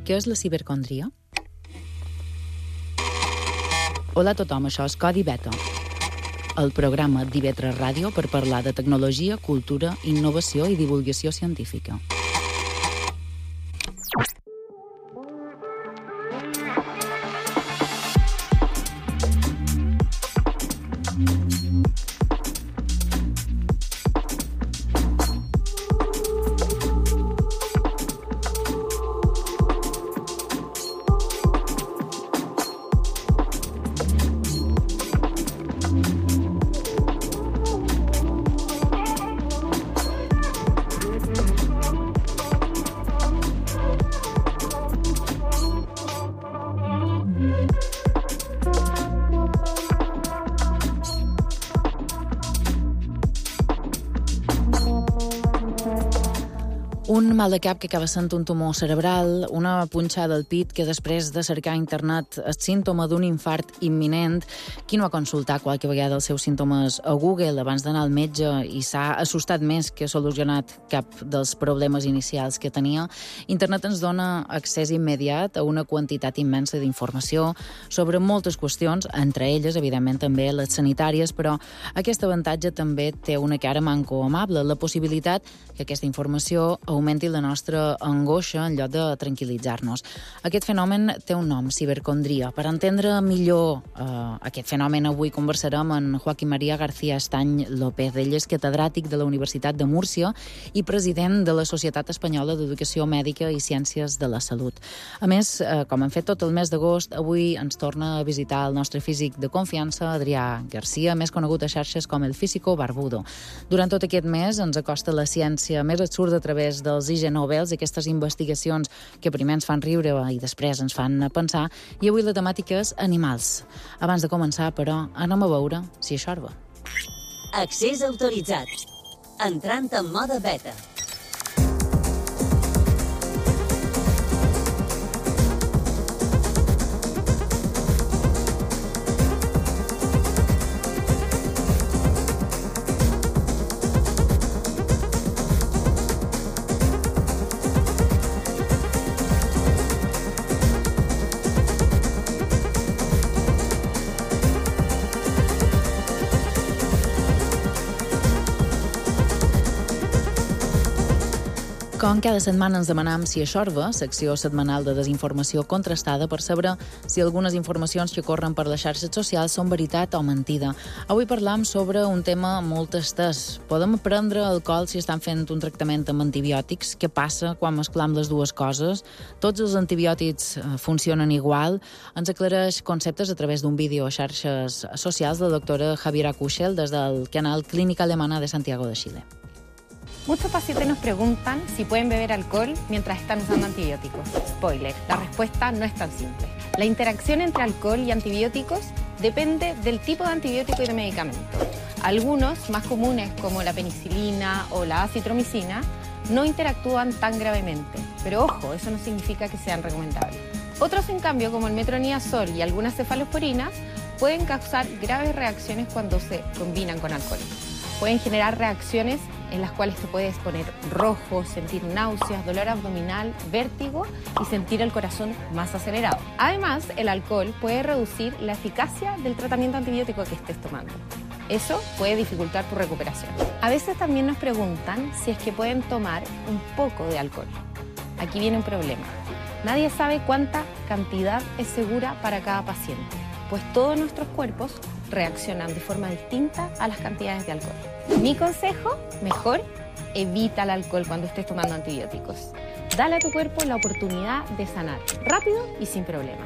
Què és la cibercondria? Hola a tothom, això és Codi Beta, el programa d'IV3 Ràdio per parlar de tecnologia, cultura, innovació i divulgació científica. Un mal de cap que acaba sent un tumor cerebral, una punxada al pit que després de cercar a internet és símptoma d'un infart imminent. Qui no ha consultat qualque vegada els seus símptomes a Google abans d'anar al metge i s'ha assustat més que ha solucionat cap dels problemes inicials que tenia? Internet ens dona accés immediat a una quantitat immensa d'informació sobre moltes qüestions, entre elles, evidentment, també les sanitàries, però aquest avantatge també té una cara manco amable, la possibilitat que aquesta informació augmenti la nostra angoixa en lloc de tranquil·litzar-nos. Aquest fenomen té un nom, cibercondria. Per entendre millor aquest fenomen, avui conversarem amb Joaquín María García Estany López. Ell és catedràtic de la Universitat de Múrcia i president de la Societat Espanyola d'Educació Mèdica i Ciències de la Salut. A més, com hem fet tot el mes d'agost, avui ens torna a visitar el nostre físic de confiança, Adrià Garcia, més conegut a xarxes com el Físico Barbudo. Durant tot aquest mes ens acosta la ciència més absurda a través dels IG Nobels, aquestes investigacions que primer ens fan riure i després ens fan pensar, i avui la temàtica és animals. Abans de començar, però, anem a veure si això va. Accés autoritzat. Entrant en mode beta. Com cada setmana ens demanam si això va, secció setmanal de desinformació contrastada per saber si algunes informacions que corren per les xarxes socials són veritat o mentida. Avui parlam sobre un tema molt estès. Podem prendre alcohol si estan fent un tractament amb antibiòtics? Què passa quan mesclam les dues coses? Tots els antibiòtics funcionen igual? Ens aclareix conceptes a través d'un vídeo a xarxes socials de la doctora Javiera Kuschel des del canal Clínica Alemana de Santiago de Chile. Muchos pacientes nos preguntan si pueden beber alcohol mientras están usando antibióticos. Spoiler, la respuesta no es tan simple. La interacción entre alcohol y antibióticos depende del tipo de antibiótico y de medicamento. Algunos, más comunes como la penicilina o la acitromicina, no interactúan tan gravemente, pero ojo, eso no significa que sean recomendables. Otros, en cambio, como el metronidazol y algunas cefalosporinas, pueden causar graves reacciones cuando se combinan con alcohol. Pueden generar reacciones en las cuales te puedes poner rojo, sentir náuseas, dolor abdominal, vértigo y sentir el corazón más acelerado. Además, el alcohol puede reducir la eficacia del tratamiento antibiótico que estés tomando. Eso puede dificultar tu recuperación. A veces también nos preguntan si es que pueden tomar un poco de alcohol. Aquí viene un problema. Nadie sabe cuánta cantidad es segura para cada paciente, pues todos nuestros cuerpos reaccionan de forma distinta a las cantidades de alcohol. Mi consejo, mejor, evita el alcohol cuando estés tomando antibióticos. Dale a tu cuerpo la oportunidad de sanar rápido y sin problemas.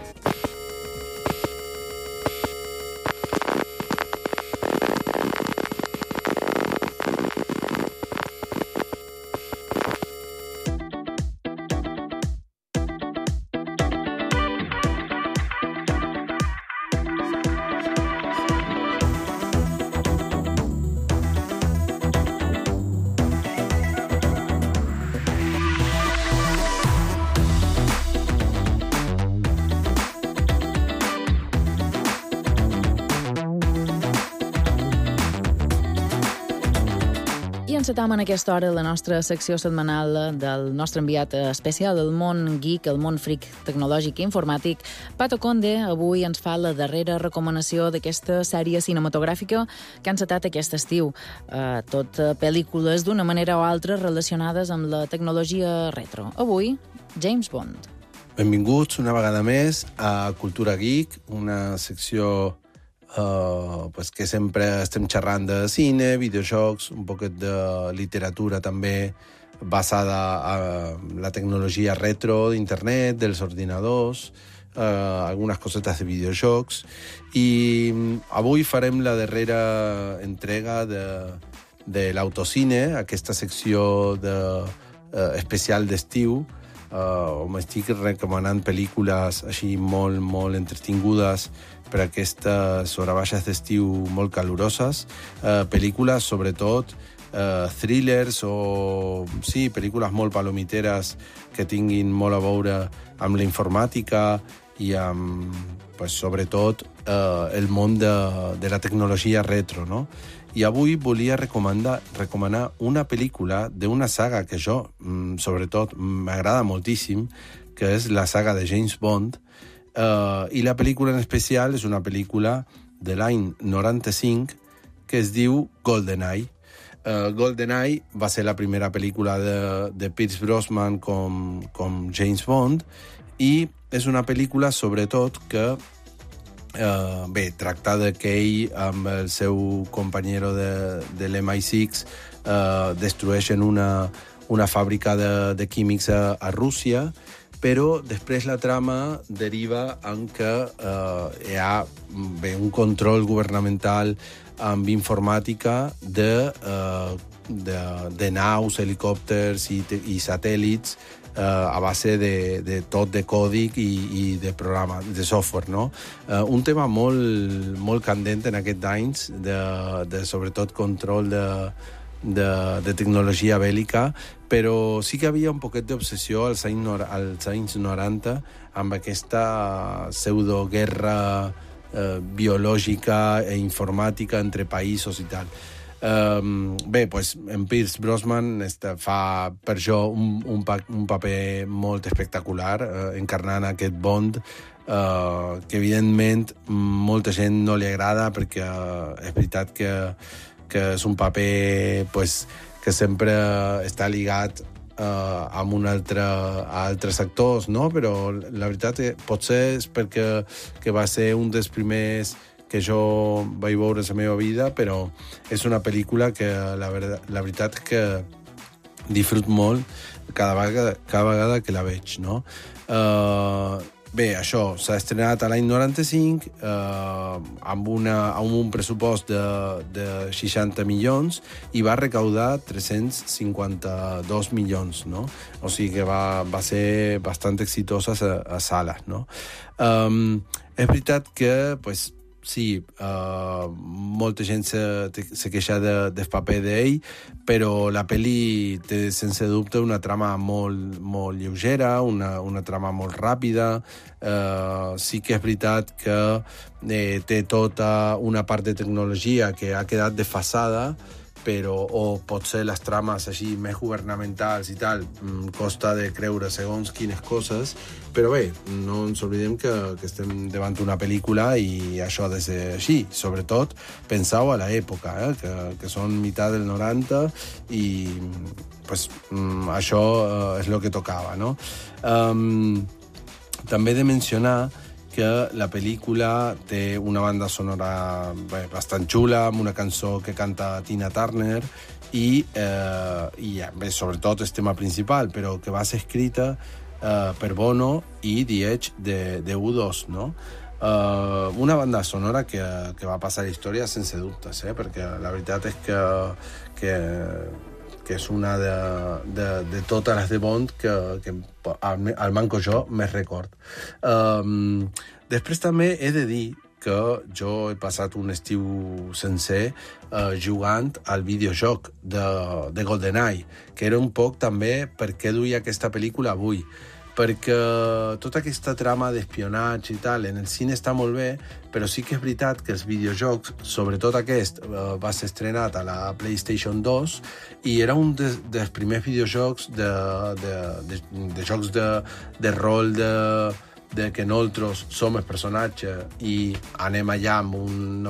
encetam en aquesta hora la nostra secció setmanal del nostre enviat especial del món geek, el món freak tecnològic i informàtic. Pato Conde avui ens fa la darrera recomanació d'aquesta sèrie cinematogràfica que ha encetat aquest estiu. Tot pel·lícules d'una manera o altra relacionades amb la tecnologia retro. Avui, James Bond. Benvinguts una vegada més a Cultura Geek, una secció que sempre estem xerrant de cine, videojocs, un poquet de literatura també basada en la tecnologia retro d'internet, dels ordinadors, algunes cosetes de videojocs. I avui farem la darrera entrega de l'autocine, aquesta secció especial d'estiu, on estic recomanant pel·lícules així molt, molt entretingudes per aquestes horabaixes d'estiu molt caloroses, pel·lícules sobretot thrillers o sí, pel·lícules molt palomiteres que tinguin molt a veure amb la informàtica i amb, sobretot, el món de la tecnologia retro, no? I avui volia recomanar una pel·lícula d'una saga que jo, sobretot, m'agrada moltíssim, que és la saga de James Bond, i la pel·lícula en especial és una pel·lícula de l'any 95 que es diu GoldenEye. GoldenEye va ser la primera pel·lícula de Pierce Brosnan com James Bond i és una pel·lícula sobretot que tracta que ell amb el seu companyero de l'MI6 destrueixen una fàbrica de químics a Rússia, però després la trama deriva en que hi ha un control governamental amb informàtica de naus, helicòpters i satèl·lits a base de tot de còdic i de programa, de software, no? Un tema molt, molt candent en aquests anys, de sobretot control de tecnologia bèl·lica, però sí que havia un poquet d'obsessió als anys 90 amb aquesta pseudoguerra biològica i informàtica entre països i tal. En Pierce Brosnan fa per jo un paper molt espectacular encarnant aquest Bond que evidentment molta gent no li agrada perquè és veritat que és un paper que sempre està lligat a altres actors, no? Però la veritat potser és perquè va ser un dels primers que jo vaig veure a la meva vida, però és una pel·lícula que la veritat és que disfruto molt cada vegada que la veig, no? Això s'ha estrenat a l'any 95 amb un pressupost de 60 milions i va recaudar 352 milions, no? O sigui que va ser bastant exitosa a sales, no? És veritat que, sí, molta gent se queixa del paper d'ell, però la pel·li té, sense dubte, una trama molt lleugera, una trama molt ràpida. Sí que és veritat que té tota una part de tecnologia que ha quedat desfasada, o potser les trames així més governamentals i tal, costa de creure segons quines coses, però bé, no ens oblidem que estem davant d'una pel·lícula i això ha de ser així. Sobretot, penseu a l'època, que són meitat del 90 i això és el que tocava, no? També he de mencionar que la pel·lícula té una banda sonora bastant xula, amb una cançó que canta Tina Turner i sobretot el tema principal, però que va ser escrita per Bono i The Edge de U2, no? Una banda sonora que va passar a la història sense dubtes, perquè la veritat és que és una de totes les de Bond que al manco jo més record. Després també he de dir que jo he passat un estiu sencer jugant al videojoc de GoldenEye, que era un poc també per què duia aquesta pel·lícula avui, perquè tota aquesta trama d'espionatge i tal en el cine està molt bé, però sí que és veritat que els videojocs, sobretot aquest, va ser estrenat a la PlayStation 2 i era un dels primers videojocs de jocs de rol de que nosaltres som el personatge i anem allà amb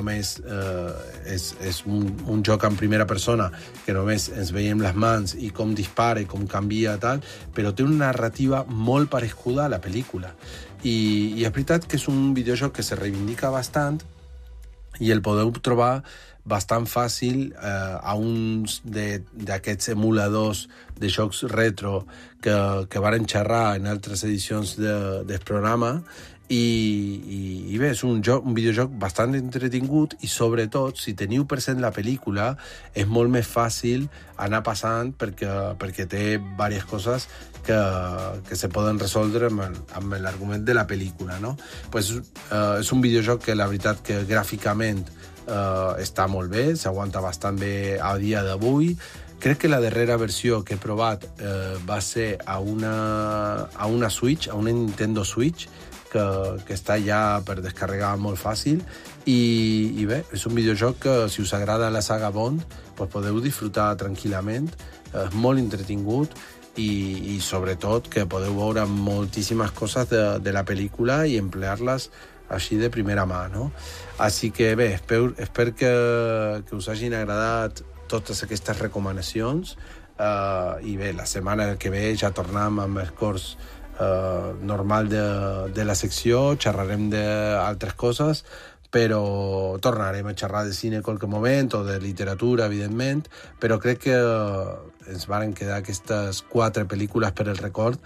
és un joc en primera persona que només ens veiem les mans i com dispara i com canvia tal, però té una narrativa molt parescuda a la pel·lícula i és veritat que és un videojoc que se reivindica bastant i el podeu trobar bastant fàcil a uns d'aquests emuladors de jocs retro que varen xerrar en altres edicions del programa i bé, és un videojoc bastant entretingut i sobretot, si teniu present la pel·lícula, és molt més fàcil anar passant perquè té diverses coses que se poden resoldre amb l'argument de la pel·lícula, no? Pues, és un videojoc que la veritat que gràficament està molt bé, s'aguanta bastant bé a dia d'avui. Crec que la darrera versió que he provat va ser a una Switch, a una Nintendo Switch, que està ja per descarregar molt fàcil i bé, és un videojoc que si us agrada la saga Bond pues podeu disfrutar tranquil·lament, és molt entretingut i sobretot que podeu veure moltíssimes coses de la pel·lícula i emplear-les així de primera mà, no? Així que bé, espero que us hagin agradat totes aquestes recomanacions i bé, la setmana que ve ja tornem amb el curs normal de la secció, xerrarem d'altres coses, però tornarem a xerrar de cine qualque moment o de literatura, evidentment, però crec que ens varen quedar aquestes 4 pel·lícules per el record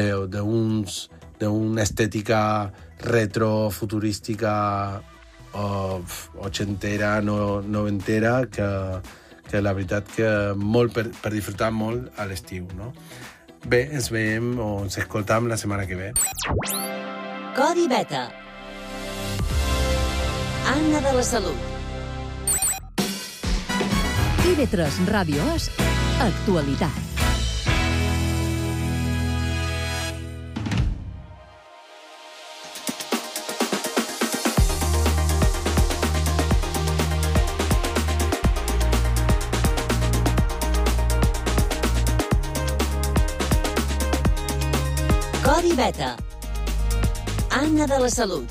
d'una estètica retrofuturística ochentera, noventera, que la veritat que molt per disfrutar molt a l'estiu, no? Bé, ens veiem o ens escoltam la setmana que ve. Codi Beta. Anna de la Salut. TV3 Ràdio És Actualitat. Codi Beta. Anna de la Salut.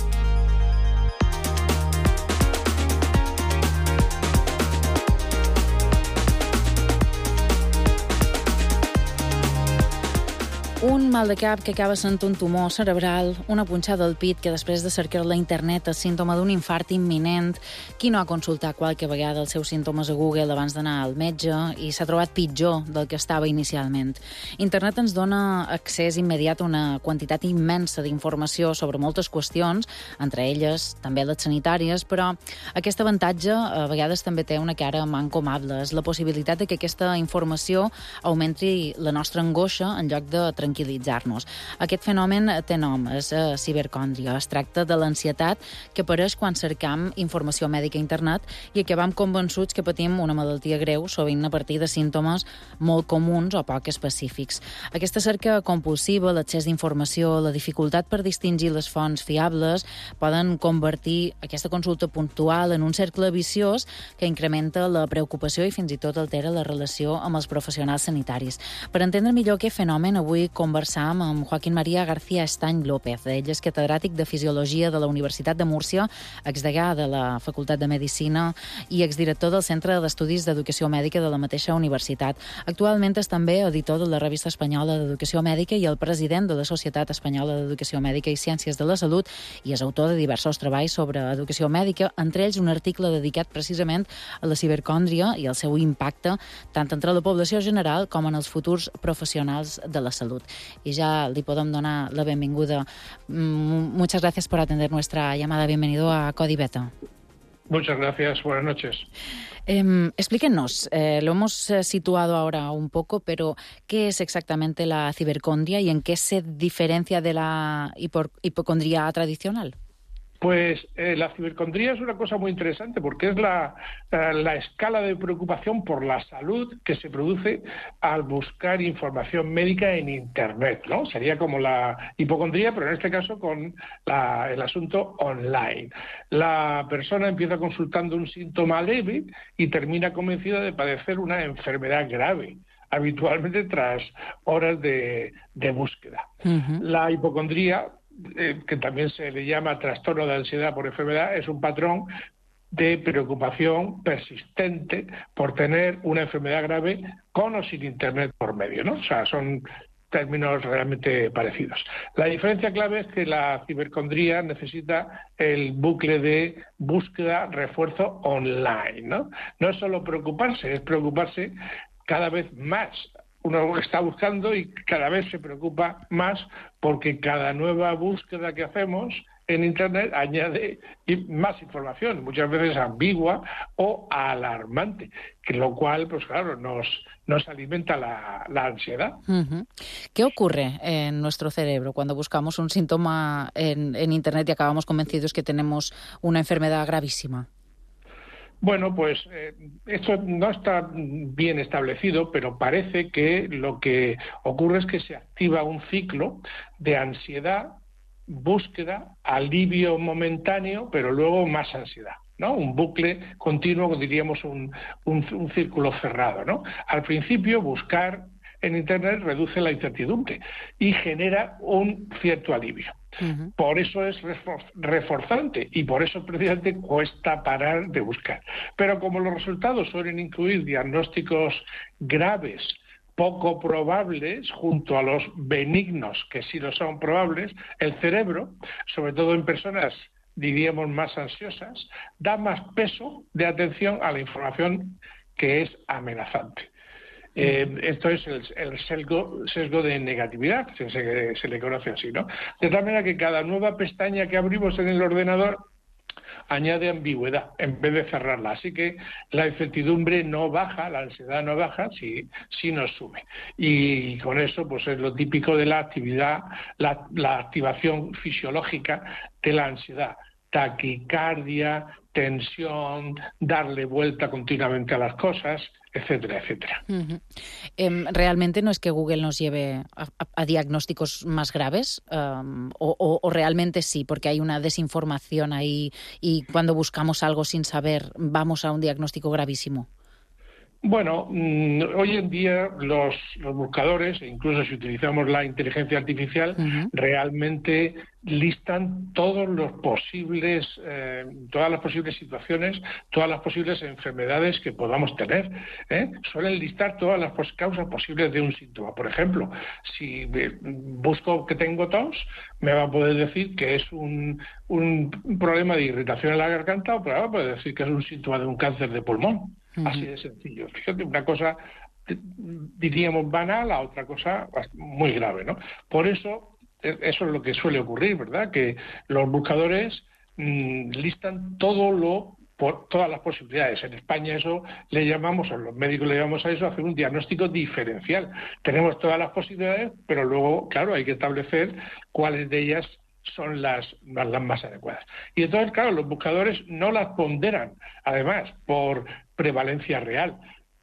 Un mal de cap que acaba sent un tumor cerebral, una punxada al pit que després de cercar a la internet és símptoma d'un infart imminent, qui no ha consultat qualque vegada els seus símptomes a Google abans d'anar al metge i s'ha trobat pitjor del que estava inicialment. Internet ens dona accés immediat a una quantitat immensa d'informació sobre moltes qüestions, entre elles també les sanitàries, però aquest avantatge a vegades també té una cara mancomable, és la possibilitat de que aquesta informació augmenti la nostra angoixa en lloc de tranquil·litzar-nos. Aquest fenomen té nom, és cibercòndria. Es tracta de l'ansietat que apareix quan cercam informació mèdica a internet i acabam convençuts que patim una malaltia greu, sovint a partir de símptomes molt comuns o poc específics. Aquesta cerca compulsiva, l'accés d'informació, la dificultat per distingir les fonts fiables poden convertir aquesta consulta puntual en un cercle viciós que incrementa la preocupació i fins i tot altera la relació amb els professionals sanitaris. Per entendre millor aquest fenomen, avui conversam amb Joaquín María García Estany López. Ell és catedràtic de Fisiologia de la Universitat de Múrcia, exdegà de la Facultat de Medicina i exdirector del Centre d'Estudis d'Educació Mèdica de la mateixa universitat. Actualment és també editor de la Revista Espanyola d'Educació Mèdica i el president de la Societat Espanyola d'Educació Mèdica i Ciències de la Salut i és autor de diversos treballs sobre educació mèdica, entre ells un article dedicat precisament a la cibercòndria i al seu impacte tant entre la població general com en els futurs professionals de la salut. Y ya le podemos dar la bienvenida. Muchas gracias por atender nuestra llamada. Bienvenido a Codi Beta. Muchas gracias. Buenas noches. Explíquenos, lo hemos situado ahora un poco, pero ¿qué es exactamente la cibercondria y en qué se diferencia de la hipocondría tradicional? Pues la cibercondría es una cosa muy interesante porque es la escala de preocupación por la salud que se produce al buscar información médica en Internet, ¿no? Sería como la hipocondría, pero en este caso con el asunto online. La persona empieza consultando un síntoma leve y termina convencida de padecer una enfermedad grave, habitualmente tras horas de búsqueda. Uh-huh. La hipocondría, que también se le llama trastorno de ansiedad por enfermedad, es un patrón de preocupación persistente por tener una enfermedad grave con o sin Internet por medio, ¿no? O sea, son términos realmente parecidos. La diferencia clave es que la cibercondría necesita el bucle de búsqueda, refuerzo online, ¿no? No es solo preocuparse, es preocuparse cada vez más. Uno está buscando y cada vez se preocupa más porque cada nueva búsqueda que hacemos en Internet añade más información, muchas veces ambigua o alarmante, que lo cual, pues claro, nos alimenta la ansiedad. Uh-huh. ¿Qué ocurre en nuestro cerebro cuando buscamos un síntoma en Internet y acabamos convencidos que tenemos una enfermedad gravísima? Bueno, pues esto no está bien establecido, pero parece que lo que ocurre es que se activa un ciclo de ansiedad, búsqueda, alivio momentáneo, pero luego más ansiedad, ¿no? Un bucle continuo, diríamos un círculo cerrado, ¿no? Al principio, buscar en Internet reduce la incertidumbre y genera un cierto alivio. Uh-huh. Por eso es reforzante y por eso precisamente cuesta parar de buscar. Pero como los resultados suelen incluir diagnósticos graves, poco probables, junto a los benignos, que sí lo son probables, el cerebro, sobre todo en personas, diríamos, más ansiosas, da más peso de atención a la información que es amenazante. Esto es el sesgo de negatividad, se le conoce así, ¿no? De tal manera que cada nueva pestaña que abrimos en el ordenador añade ambigüedad en vez de cerrarla. Así que la incertidumbre no baja, la ansiedad no baja, sí nos sube. Y con eso pues es lo típico de la actividad, la activación fisiológica de la ansiedad. Taquicardia, tensión, darle vuelta continuamente a las cosas, etcétera, etcétera. Uh-huh. ¿Realmente no es que Google nos lleve a diagnósticos más graves? ¿O realmente sí, porque hay una desinformación ahí y cuando buscamos algo sin saber vamos a un diagnóstico gravísimo? Bueno, hoy en día los buscadores, incluso si utilizamos la inteligencia artificial, uh-huh, realmente listan todas las posibles situaciones, todas las posibles enfermedades que podamos tener. Suelen listar todas las causas posibles de un síntoma. Por ejemplo, si busco que tengo tos, me va a poder decir que es un problema de irritación en la garganta, o me va a poder decir que es un síntoma de un cáncer de pulmón. Uh-huh. Así de sencillo. Fíjate, una cosa, diríamos, banal, a otra cosa muy grave, ¿no? Por eso es lo que suele ocurrir, ¿verdad? Que los buscadores listan todas las posibilidades. En España eso le llamamos, o los médicos le llamamos a eso, hacer un diagnóstico diferencial. Tenemos todas las posibilidades, pero luego, claro, hay que establecer cuáles de ellas son las más adecuadas. Y entonces, claro, los buscadores no las ponderan, además, por prevalencia real,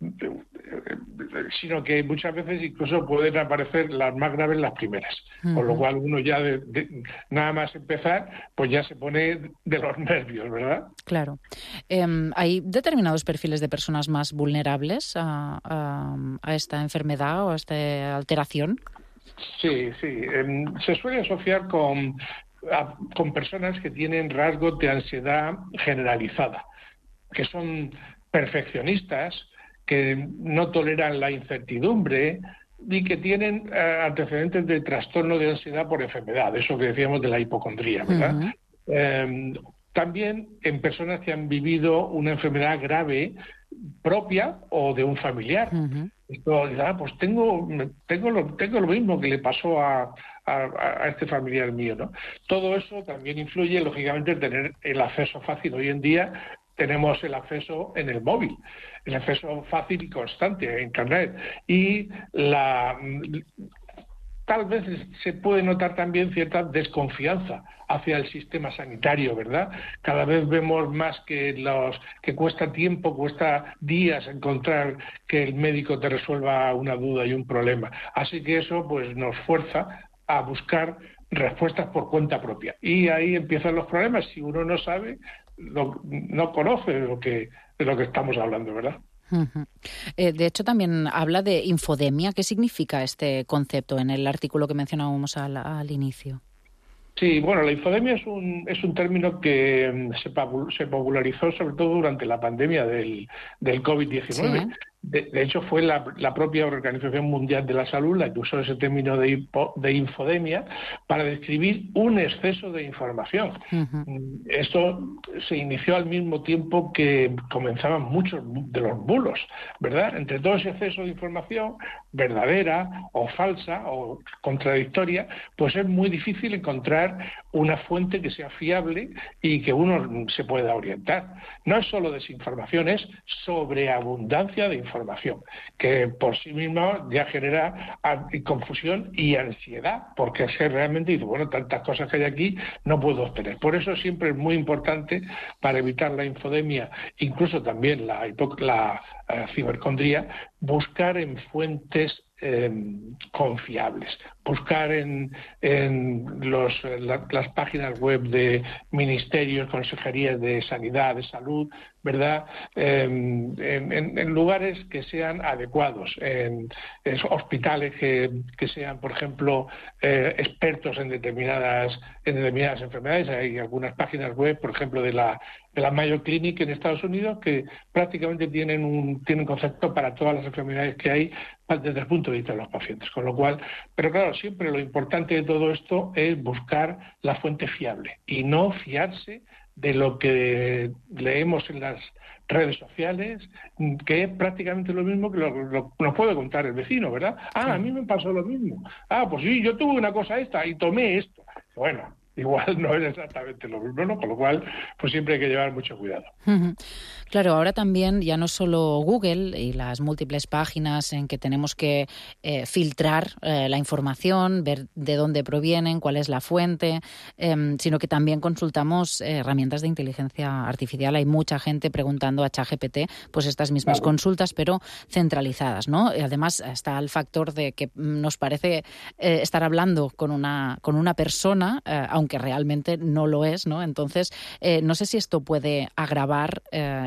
sino que muchas veces incluso pueden aparecer las más graves las primeras, uh-huh, con lo cual uno ya nada más empezar, pues ya se pone de los nervios, ¿verdad? Claro. ¿Hay determinados perfiles de personas más vulnerables a esta enfermedad o a esta alteración? Sí. Se suele asociar con personas que tienen rasgos de ansiedad generalizada, que son perfeccionistas, que no toleran la incertidumbre y que tienen antecedentes de trastorno de ansiedad por enfermedad, eso que decíamos de la hipocondría, ¿verdad? Uh-huh. También en personas que han vivido una enfermedad grave propia o de un familiar. Uh-huh. Pues tengo lo mismo que le pasó a este familiar mío, ¿no? Todo eso también influye, lógicamente, en tener el acceso fácil. Hoy en día tenemos el acceso en el móvil, el acceso fácil y constante a Internet. Y tal vez se puede notar también cierta desconfianza hacia el sistema sanitario, ¿verdad? Cada vez vemos más que cuesta tiempo, cuesta días encontrar que el médico te resuelva una duda y un problema. Así que eso pues nos fuerza a buscar respuestas por cuenta propia. Y ahí empiezan los problemas. Si uno no sabe, no conoce de lo que estamos hablando, ¿verdad? Uh-huh. De hecho, también habla de infodemia. ¿Qué significa este concepto en el artículo que mencionábamos al inicio? Sí, bueno, la infodemia es un término que se popularizó sobre todo durante la pandemia del COVID-19. Sí. De hecho, fue la propia Organización Mundial de la Salud la que usó ese término de infodemia para describir un exceso de información. Uh-huh. Esto se inició al mismo tiempo que comenzaban muchos de los bulos, ¿verdad? Entre todo ese exceso de información, verdadera o falsa o contradictoria, pues es muy difícil encontrar una fuente que sea fiable y que uno se pueda orientar. No es solo desinformación, es sobreabundancia de información, que por sí misma ya genera confusión y ansiedad, porque es que realmente dice, bueno, tantas cosas que hay aquí no puedo obtener. Por eso siempre es muy importante, para evitar la infodemia, incluso también la cibercondría, buscar en fuentes confiables, buscar en las páginas web de ministerios, consejerías de sanidad, de salud, ¿verdad? En lugares que sean adecuados, en hospitales que sean, por ejemplo, expertos en determinadas enfermedades. Hay algunas páginas web, por ejemplo, de la Mayo Clinic en Estados Unidos, que prácticamente tienen concepto para todas las enfermedades que hay desde el punto de vista de los pacientes. Con lo cual, pero claro, siempre lo importante de todo esto es buscar la fuente fiable y no fiarse de lo que leemos en las redes sociales, que es prácticamente lo mismo que nos puede contar el vecino, ¿verdad? A mí me pasó lo mismo. Pues sí, yo tuve una cosa esta y tomé esto. Bueno, igual no es exactamente lo mismo, ¿no? Con lo cual, pues siempre hay que llevar mucho cuidado. Uh-huh. Claro, ahora también ya no solo Google y las múltiples páginas en que tenemos que filtrar la información, ver de dónde provienen, cuál es la fuente, sino que también consultamos herramientas de inteligencia artificial. Hay mucha gente preguntando a ChatGPT pues estas mismas consultas, pero centralizadas, ¿no? Y además está el factor de que nos parece estar hablando con una persona, aunque realmente no lo es, ¿no? Entonces, no sé si esto puede agravar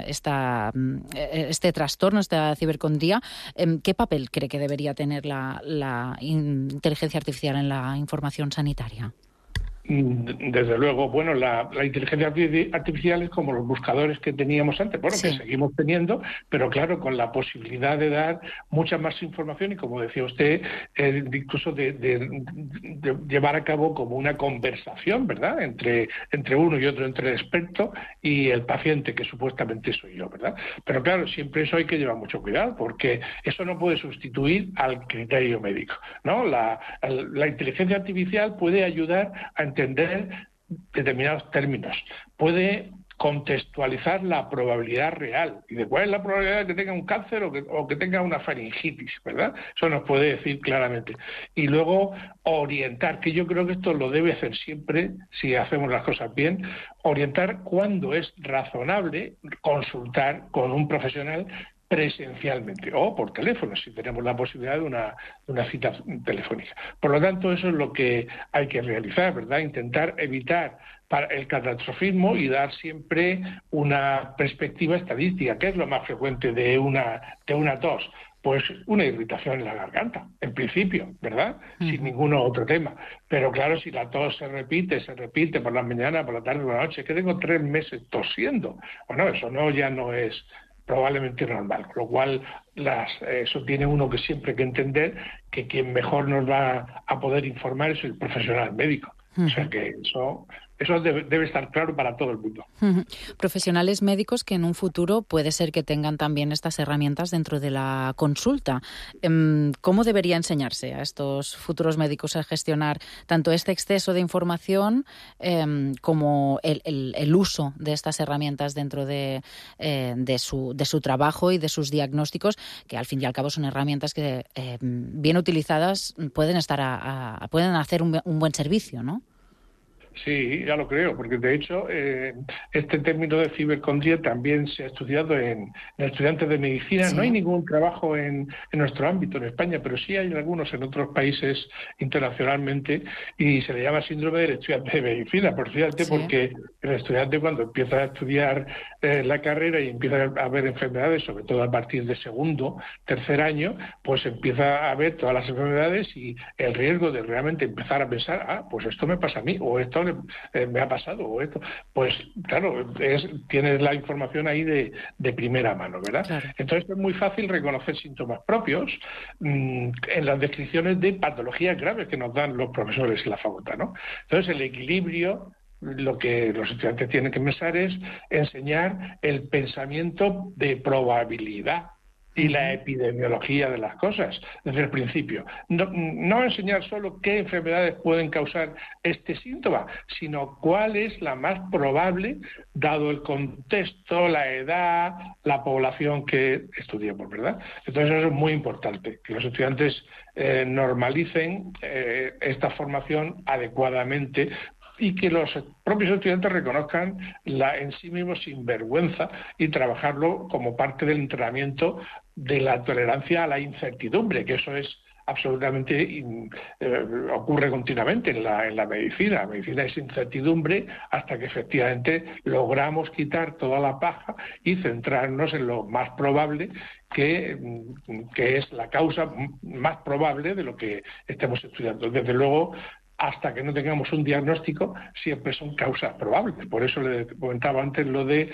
este trastorno, esta cibercondría. ¿Qué papel cree que debería tener la inteligencia artificial en la información sanitaria? Desde luego, bueno, la inteligencia artificial es como los buscadores que teníamos antes, bueno, sí, que seguimos teniendo, pero claro, con la posibilidad de dar mucha más información y, como decía usted, incluso de llevar a cabo como una conversación, ¿verdad?, entre uno y otro, entre el experto y el paciente, que supuestamente soy yo, ¿verdad? Pero claro, siempre eso hay que llevar mucho cuidado, porque eso no puede sustituir al criterio médico, ¿no? La inteligencia artificial puede ayudar a entender determinados términos, puede contextualizar la probabilidad real y de cuál es la probabilidad de que tenga un cáncer o que tenga una faringitis, ¿verdad? Eso nos puede decir claramente. Y luego orientar, que yo creo que esto lo debe hacer siempre, si hacemos las cosas bien, orientar cuándo es razonable consultar con un profesional presencialmente o por teléfono, si tenemos la posibilidad de una cita telefónica. Por lo tanto, eso es lo que hay que realizar, ¿verdad? Intentar evitar el catastrofismo y dar siempre una perspectiva estadística. ¿Qué es lo más frecuente de una tos? Pues una irritación en la garganta, en principio, ¿verdad? Sin ningún otro tema. Pero claro, si la tos se repite por la mañana, por la tarde, por la noche, que tengo 3 meses tosiendo, bueno, eso ya no es probablemente normal, con lo cual eso tiene uno que siempre que entender que quien mejor nos va a poder informar es el profesional médico. O sea que eso Eso debe estar claro para todo el mundo. Profesionales médicos que en un futuro puede ser que tengan también estas herramientas dentro de la consulta. ¿Cómo debería enseñarse a estos futuros médicos a gestionar tanto este exceso de información como el uso de estas herramientas dentro de su trabajo y de sus diagnósticos, que al fin y al cabo son herramientas que bien utilizadas pueden hacer un buen servicio, ¿no? Sí, ya lo creo, porque de hecho este término de cibercondría también se ha estudiado en estudiantes de medicina. Sí. No hay ningún trabajo en nuestro ámbito, en España, pero sí hay algunos en otros países internacionalmente, y se le llama síndrome del estudiante de medicina, por fíjate, sí. Porque el estudiante cuando empieza a estudiar la carrera y empieza a ver enfermedades, sobre todo a partir de segundo, tercer año, pues empieza a ver todas las enfermedades y el riesgo de realmente empezar a pensar, pues esto me pasa a mí, o esto me ha pasado, o esto, pues claro, tienes la información ahí de primera mano, ¿verdad? Claro. Entonces es muy fácil reconocer síntomas propios en las descripciones de patologías graves que nos dan los profesores en la facultad, ¿no? Entonces el equilibrio, lo que los estudiantes tienen que pensar es enseñar el pensamiento de probabilidad y la epidemiología de las cosas desde el principio. No enseñar solo qué enfermedades pueden causar este síntoma, sino cuál es la más probable, dado el contexto, la edad, la población que estudiamos, ¿verdad? Entonces eso es muy importante, que los estudiantes normalicen esta formación adecuadamente, y que los propios estudiantes reconozcan en sí mismos sin vergüenza y trabajarlo como parte del entrenamiento de la tolerancia a la incertidumbre, que eso es absolutamente ocurre continuamente en la medicina. La medicina es incertidumbre hasta que efectivamente logramos quitar toda la paja y centrarnos en lo más probable, que es la causa más probable de lo que estemos estudiando. Desde luego, hasta que no tengamos un diagnóstico, siempre son causas probables. Por eso le comentaba antes lo de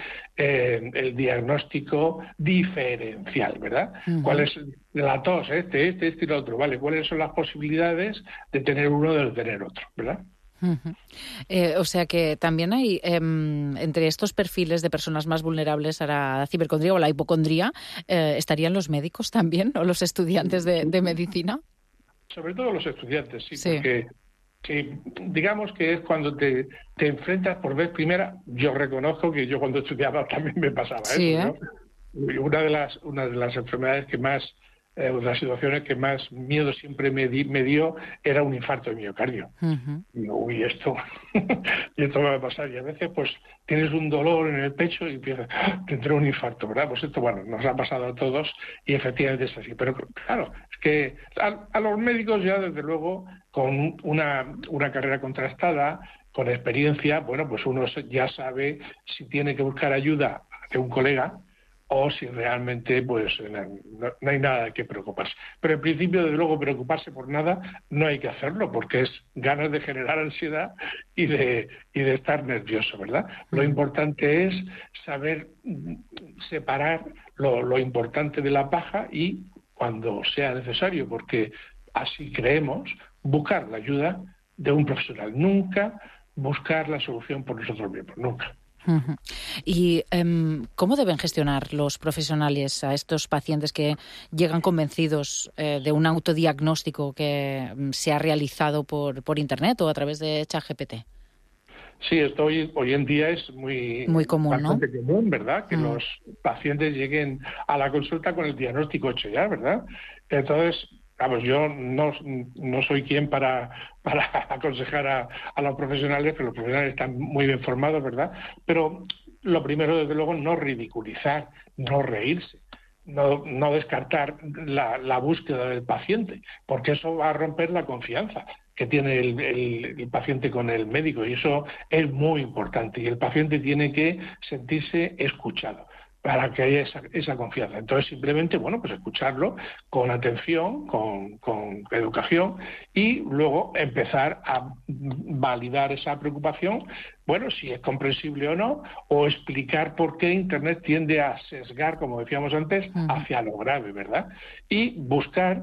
el diagnóstico diferencial, ¿verdad? Uh-huh. ¿Cuál es la tos? Este y lo otro, ¿vale? ¿Cuáles son las posibilidades de tener uno de tener otro, ¿verdad? Uh-huh. O sea que también hay entre estos perfiles de personas más vulnerables a la cibercondría o la hipocondría, ¿estarían los médicos también o los estudiantes de medicina? Sobre todo los estudiantes, sí. Porque que digamos que es cuando te enfrentas por vez primera. Yo reconozco que yo cuando estudiaba también me pasaba eso, ¿no? Una de las enfermedades que más, de las situaciones que más miedo siempre me dio era un infarto de miocardio. Uh-huh. Y digo, uy, esto me va a pasar. Y a veces pues tienes un dolor en el pecho y empiezas, tendré un infarto, ¿verdad? Pues esto, bueno, nos ha pasado a todos y efectivamente es así. Pero claro, es que a los médicos ya desde luego, con una carrera contrastada, con experiencia, bueno, pues uno ya sabe si tiene que buscar ayuda de un colega o si realmente pues no hay nada de qué preocuparse. Pero en principio, desde luego, preocuparse por nada no hay que hacerlo, porque es ganas de generar ansiedad y de estar nervioso, ¿verdad? Lo importante es saber separar lo importante de la paja y, cuando sea necesario, porque así creemos, buscar la ayuda de un profesional. Nunca buscar la solución por nosotros mismos, nunca. Uh-huh. ¿Y cómo deben gestionar los profesionales a estos pacientes que llegan convencidos de un autodiagnóstico que se ha realizado por Internet o a través de ChatGPT? Sí, esto hoy en día es muy común, bastante ¿no? común, ¿verdad? Que los pacientes lleguen a la consulta con el diagnóstico hecho ya, ¿verdad? Entonces, vamos, yo no soy quien para aconsejar a los profesionales, pero los profesionales están muy bien formados, ¿verdad? Pero lo primero, desde luego, no ridiculizar, no reírse, no descartar la búsqueda del paciente, porque eso va a romper la confianza que tiene el paciente con el médico, y eso es muy importante, y el paciente tiene que sentirse escuchado para que haya esa confianza. Entonces, simplemente, bueno, pues escucharlo con atención, con educación, y luego empezar a validar esa preocupación, bueno, si es comprensible o no, o explicar por qué Internet tiende a sesgar, como decíamos antes, hacia lo grave, ¿verdad? Y buscar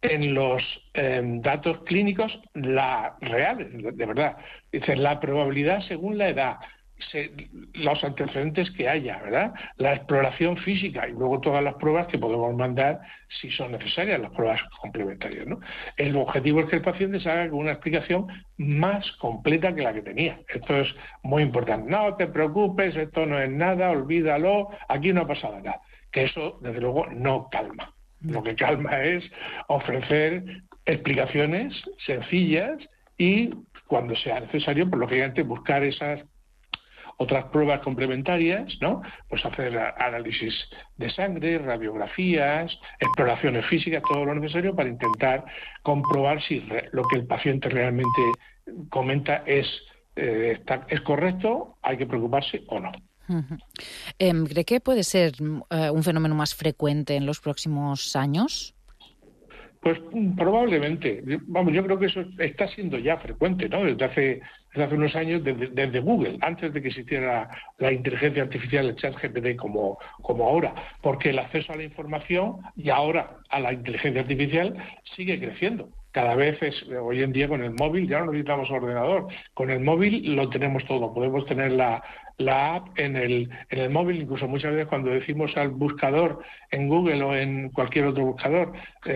en los datos clínicos reales, de verdad. Dice, la probabilidad según la edad, los antecedentes que haya, ¿verdad? La exploración física y luego todas las pruebas que podemos mandar si son necesarias, las pruebas complementarias, ¿no? El objetivo es que el paciente salga con una explicación más completa que la que tenía. Esto es muy importante. No te preocupes, esto no es nada, olvídalo, aquí no ha pasado nada. Que eso, desde luego, no calma. Lo que calma es ofrecer explicaciones sencillas y, cuando sea necesario, pues lógicamente buscar esas otras pruebas complementarias, ¿no? Pues hacer análisis de sangre, radiografías, exploraciones físicas, todo lo necesario para intentar comprobar si lo que el paciente realmente comenta es correcto, hay que preocuparse o no. ¿Cree que puede ser un fenómeno más frecuente en los próximos años? Pues probablemente. Vamos, yo creo que eso está siendo ya frecuente, ¿no? Desde hace unos años, desde Google, antes de que existiera la inteligencia artificial, el ChatGPT como ahora, porque el acceso a la información y ahora a la inteligencia artificial sigue creciendo. Cada vez hoy en día con el móvil ya no necesitamos ordenador, con el móvil lo tenemos todo, podemos tener la app en el móvil, incluso muchas veces cuando decimos al buscador en Google o en cualquier otro buscador,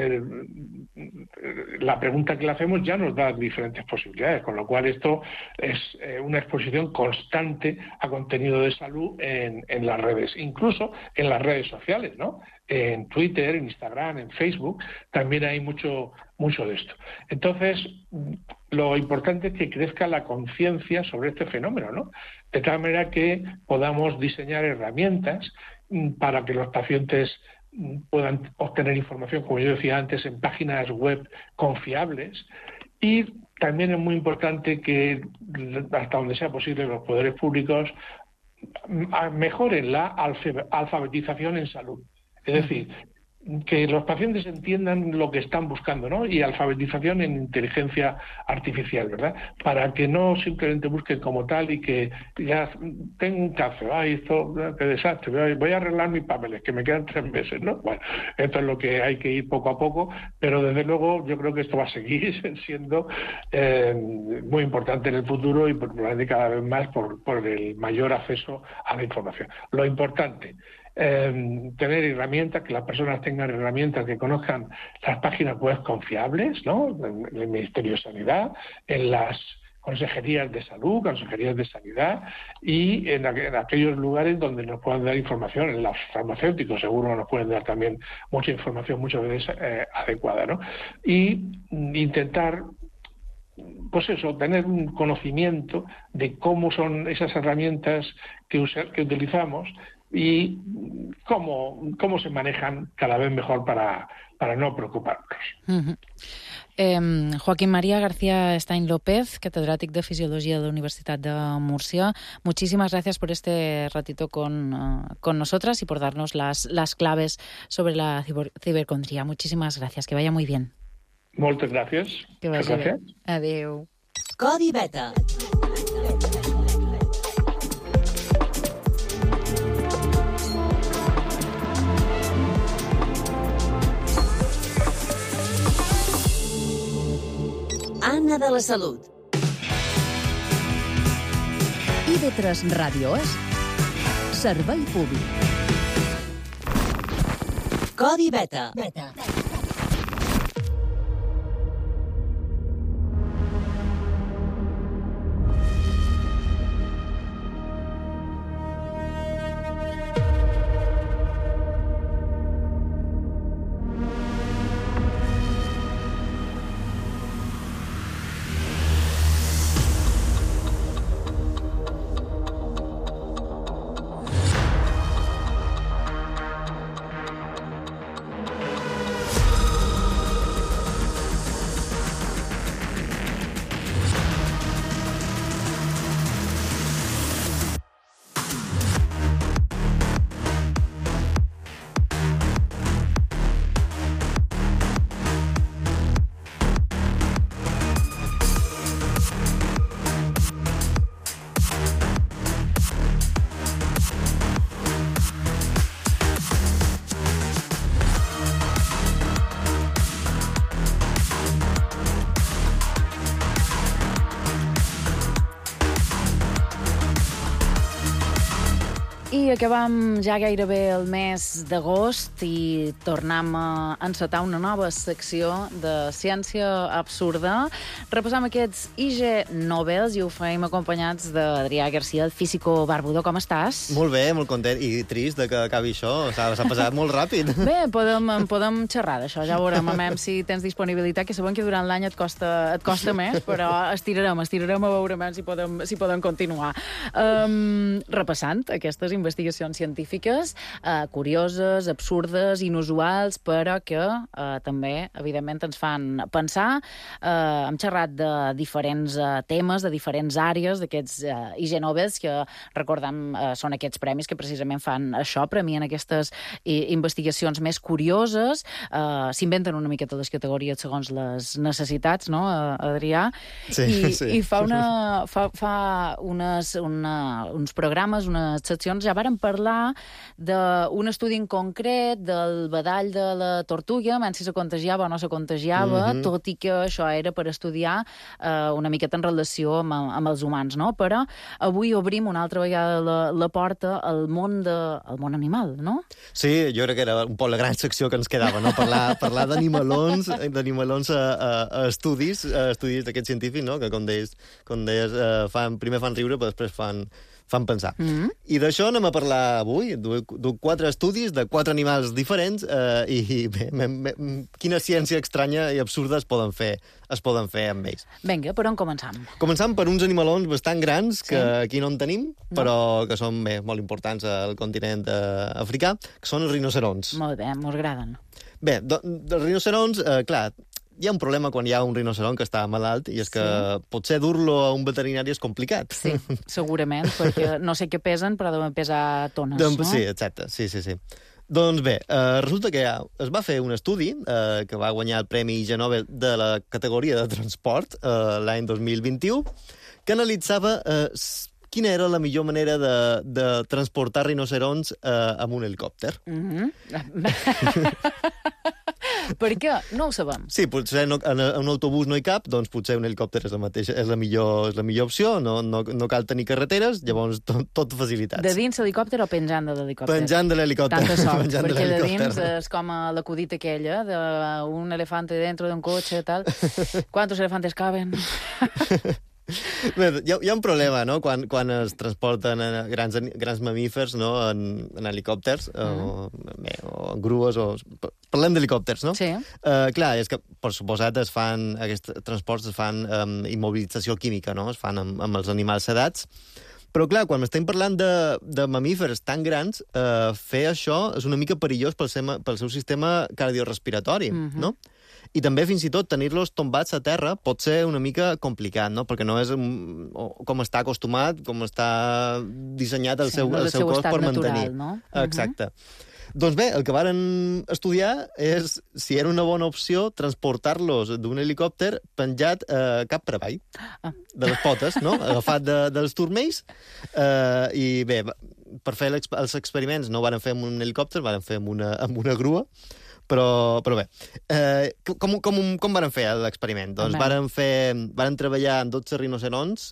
la pregunta que le hacemos ya nos da diferentes posibilidades, con lo cual esto es una exposición constante a contenido de salud en las redes, incluso en las redes sociales, ¿no? En Twitter, en Instagram, en Facebook, también hay mucho de esto. Entonces, lo importante es que crezca la conciencia sobre este fenómeno, ¿no? De tal manera que podamos diseñar herramientas para que los pacientes puedan obtener información, como yo decía antes, en páginas web confiables. Y también es muy importante que, hasta donde sea posible, los poderes públicos mejoren la alfabetización en salud. Es decir, que los pacientes entiendan lo que están buscando, ¿no? Y alfabetización en inteligencia artificial, ¿verdad? Para que no simplemente busquen como tal y que ya tengo un cáncer, esto, qué desastre, voy a arreglar mis papeles, que me quedan 3 meses, ¿no? Bueno, esto es lo que hay que ir poco a poco, pero desde luego yo creo que esto va a seguir siendo muy importante en el futuro y probablemente cada vez más por el mayor acceso a la información. Lo importante, tener herramientas, que las personas tengan herramientas, que conozcan las páginas web confiables, ¿no? En el Ministerio de Sanidad, en las consejerías de salud, consejerías de sanidad y en aquellos lugares donde nos puedan dar información, en los farmacéuticos seguro nos pueden dar también mucha información, muchas veces adecuada, ¿no? Y intentar, pues eso, tener un conocimiento de cómo son esas herramientas que utilizamos y cómo se manejan cada vez mejor para no preocuparnos. Joaquín María García Stein López, catedrático de Fisiología de la Universidad de Murcia, muchísimas gracias por este ratito con nosotras y por darnos las claves sobre la cibercondría. Muchísimas gracias, que vaya muy bien. Moltes gràcies. Que vagi bé. Adéu. Codi Beta. Anna de la Salut. IB3 Ràdio és servei públic. Codi Beta. I acabam ja gairebé el mes d'agost i tornem a encetar una nova secció de ciència absurda. Repassam aquests IG Nobels i ho fem acompanyats d'Adrià García, el físico barbudo. Com estàs? Molt bé, molt content i trist de que acabi això. S'ha passat molt ràpid. Bé, podem xerrar d'això, ja veurem si tens disponibilitat, que sabem que durant l'any et costa més, però estirarem a veure si podem continuar. Repassant aquestes investigacions científiques curioses, absurdes, inusuals, però que també, evidentment, ens fan pensar. Hem xerrat de diferents temes, de diferents àrees, d'aquests IG Nobels, que, recordem, són aquests premis que precisament fan això, premien aquestes investigacions més curioses, s'inventen una miqueta les categories segons les necessitats, no, Adrià? Sí. I fa uns programes, unes seccions, ja varen parlar d'un estudi en concret del badall de la tortuga, si se contagiava o no se contagiava, tot i que això era per estudiar una miqueta en relació amb els humans, no? Però avui obrim una altra vegada la porta al món animal, no? Sí, jo crec que era un poc la gran secció que ens quedava, no? Parlar d'animalons a estudis d'aquests científics, no? Que, com deies, primer fan riure, però després fan pensar. I d'això anem a parlar avui, de 4 estudis de 4 animals diferents i quina ciència estranya i absurda es poden fer amb ells. Vinga, per on començam? Començam per uns animalons bastant grans que aquí no en tenim, però que són molt importants al continent africà, que són els rinocerons. Molt bé, mos agraden. Bé, dels rinocerons, clar, hi ha un problema quan hi ha un rinoceron que està malalt, i és que potser dur-lo a un veterinari és complicat. Sí, segurament, perquè no sé què pesen, però deuen pesar tones, no? Sí, exacte, sí. Doncs bé, resulta que es va fer un estudi que va guanyar el Premi IG Nobel de la categoria de transport l'any 2021, que analitzava quina era la millor manera de transportar rinocerons amb un helicòpter. Per què? No ho sabem. Sí, potser en un autobús no hi cap, doncs potser un helicòpter és la millor opció, no cal tenir carreteres, llavors tot facilitats. De dins l'helicòpter o penjant de l'helicòpter? Penjant de l'helicòpter. Tanta sort, perquè de dins és com l'acudit aquella, d'un elefante dentro d'un cotxe i tal. ¿Cuántos elefantes caben? Bé, hi ha un problema, no?, quan es transporten grans mamífers, no?, en helicòpters o en grues. Parlem d'helicòpters, no? Sí. Clar, és que, per suposat, aquests transports es fan immobilització química, no?, es fan amb els animals sedats. Però, clar, quan estem parlant de mamífers tan grans, fer això és una mica perillós pel seu sistema cardiorespiratori, no? I també, fins i tot, tenir-los tombats a terra pot ser una mica complicat, no? Perquè no és com està acostumat, com està dissenyat el seu cos per mantenir. Natural, no? Exacte. Doncs bé, el que varen estudiar és si era una bona opció transportar-los d'un helicòpter penjat cap per avall, de les potes, no?, agafat dels turmells. I bé, per fer els experiments no ho van fer amb un helicòpter, van fer amb una grua. Però bé, com van fer l'experiment? Doncs varen treballar en 12 rinocerons,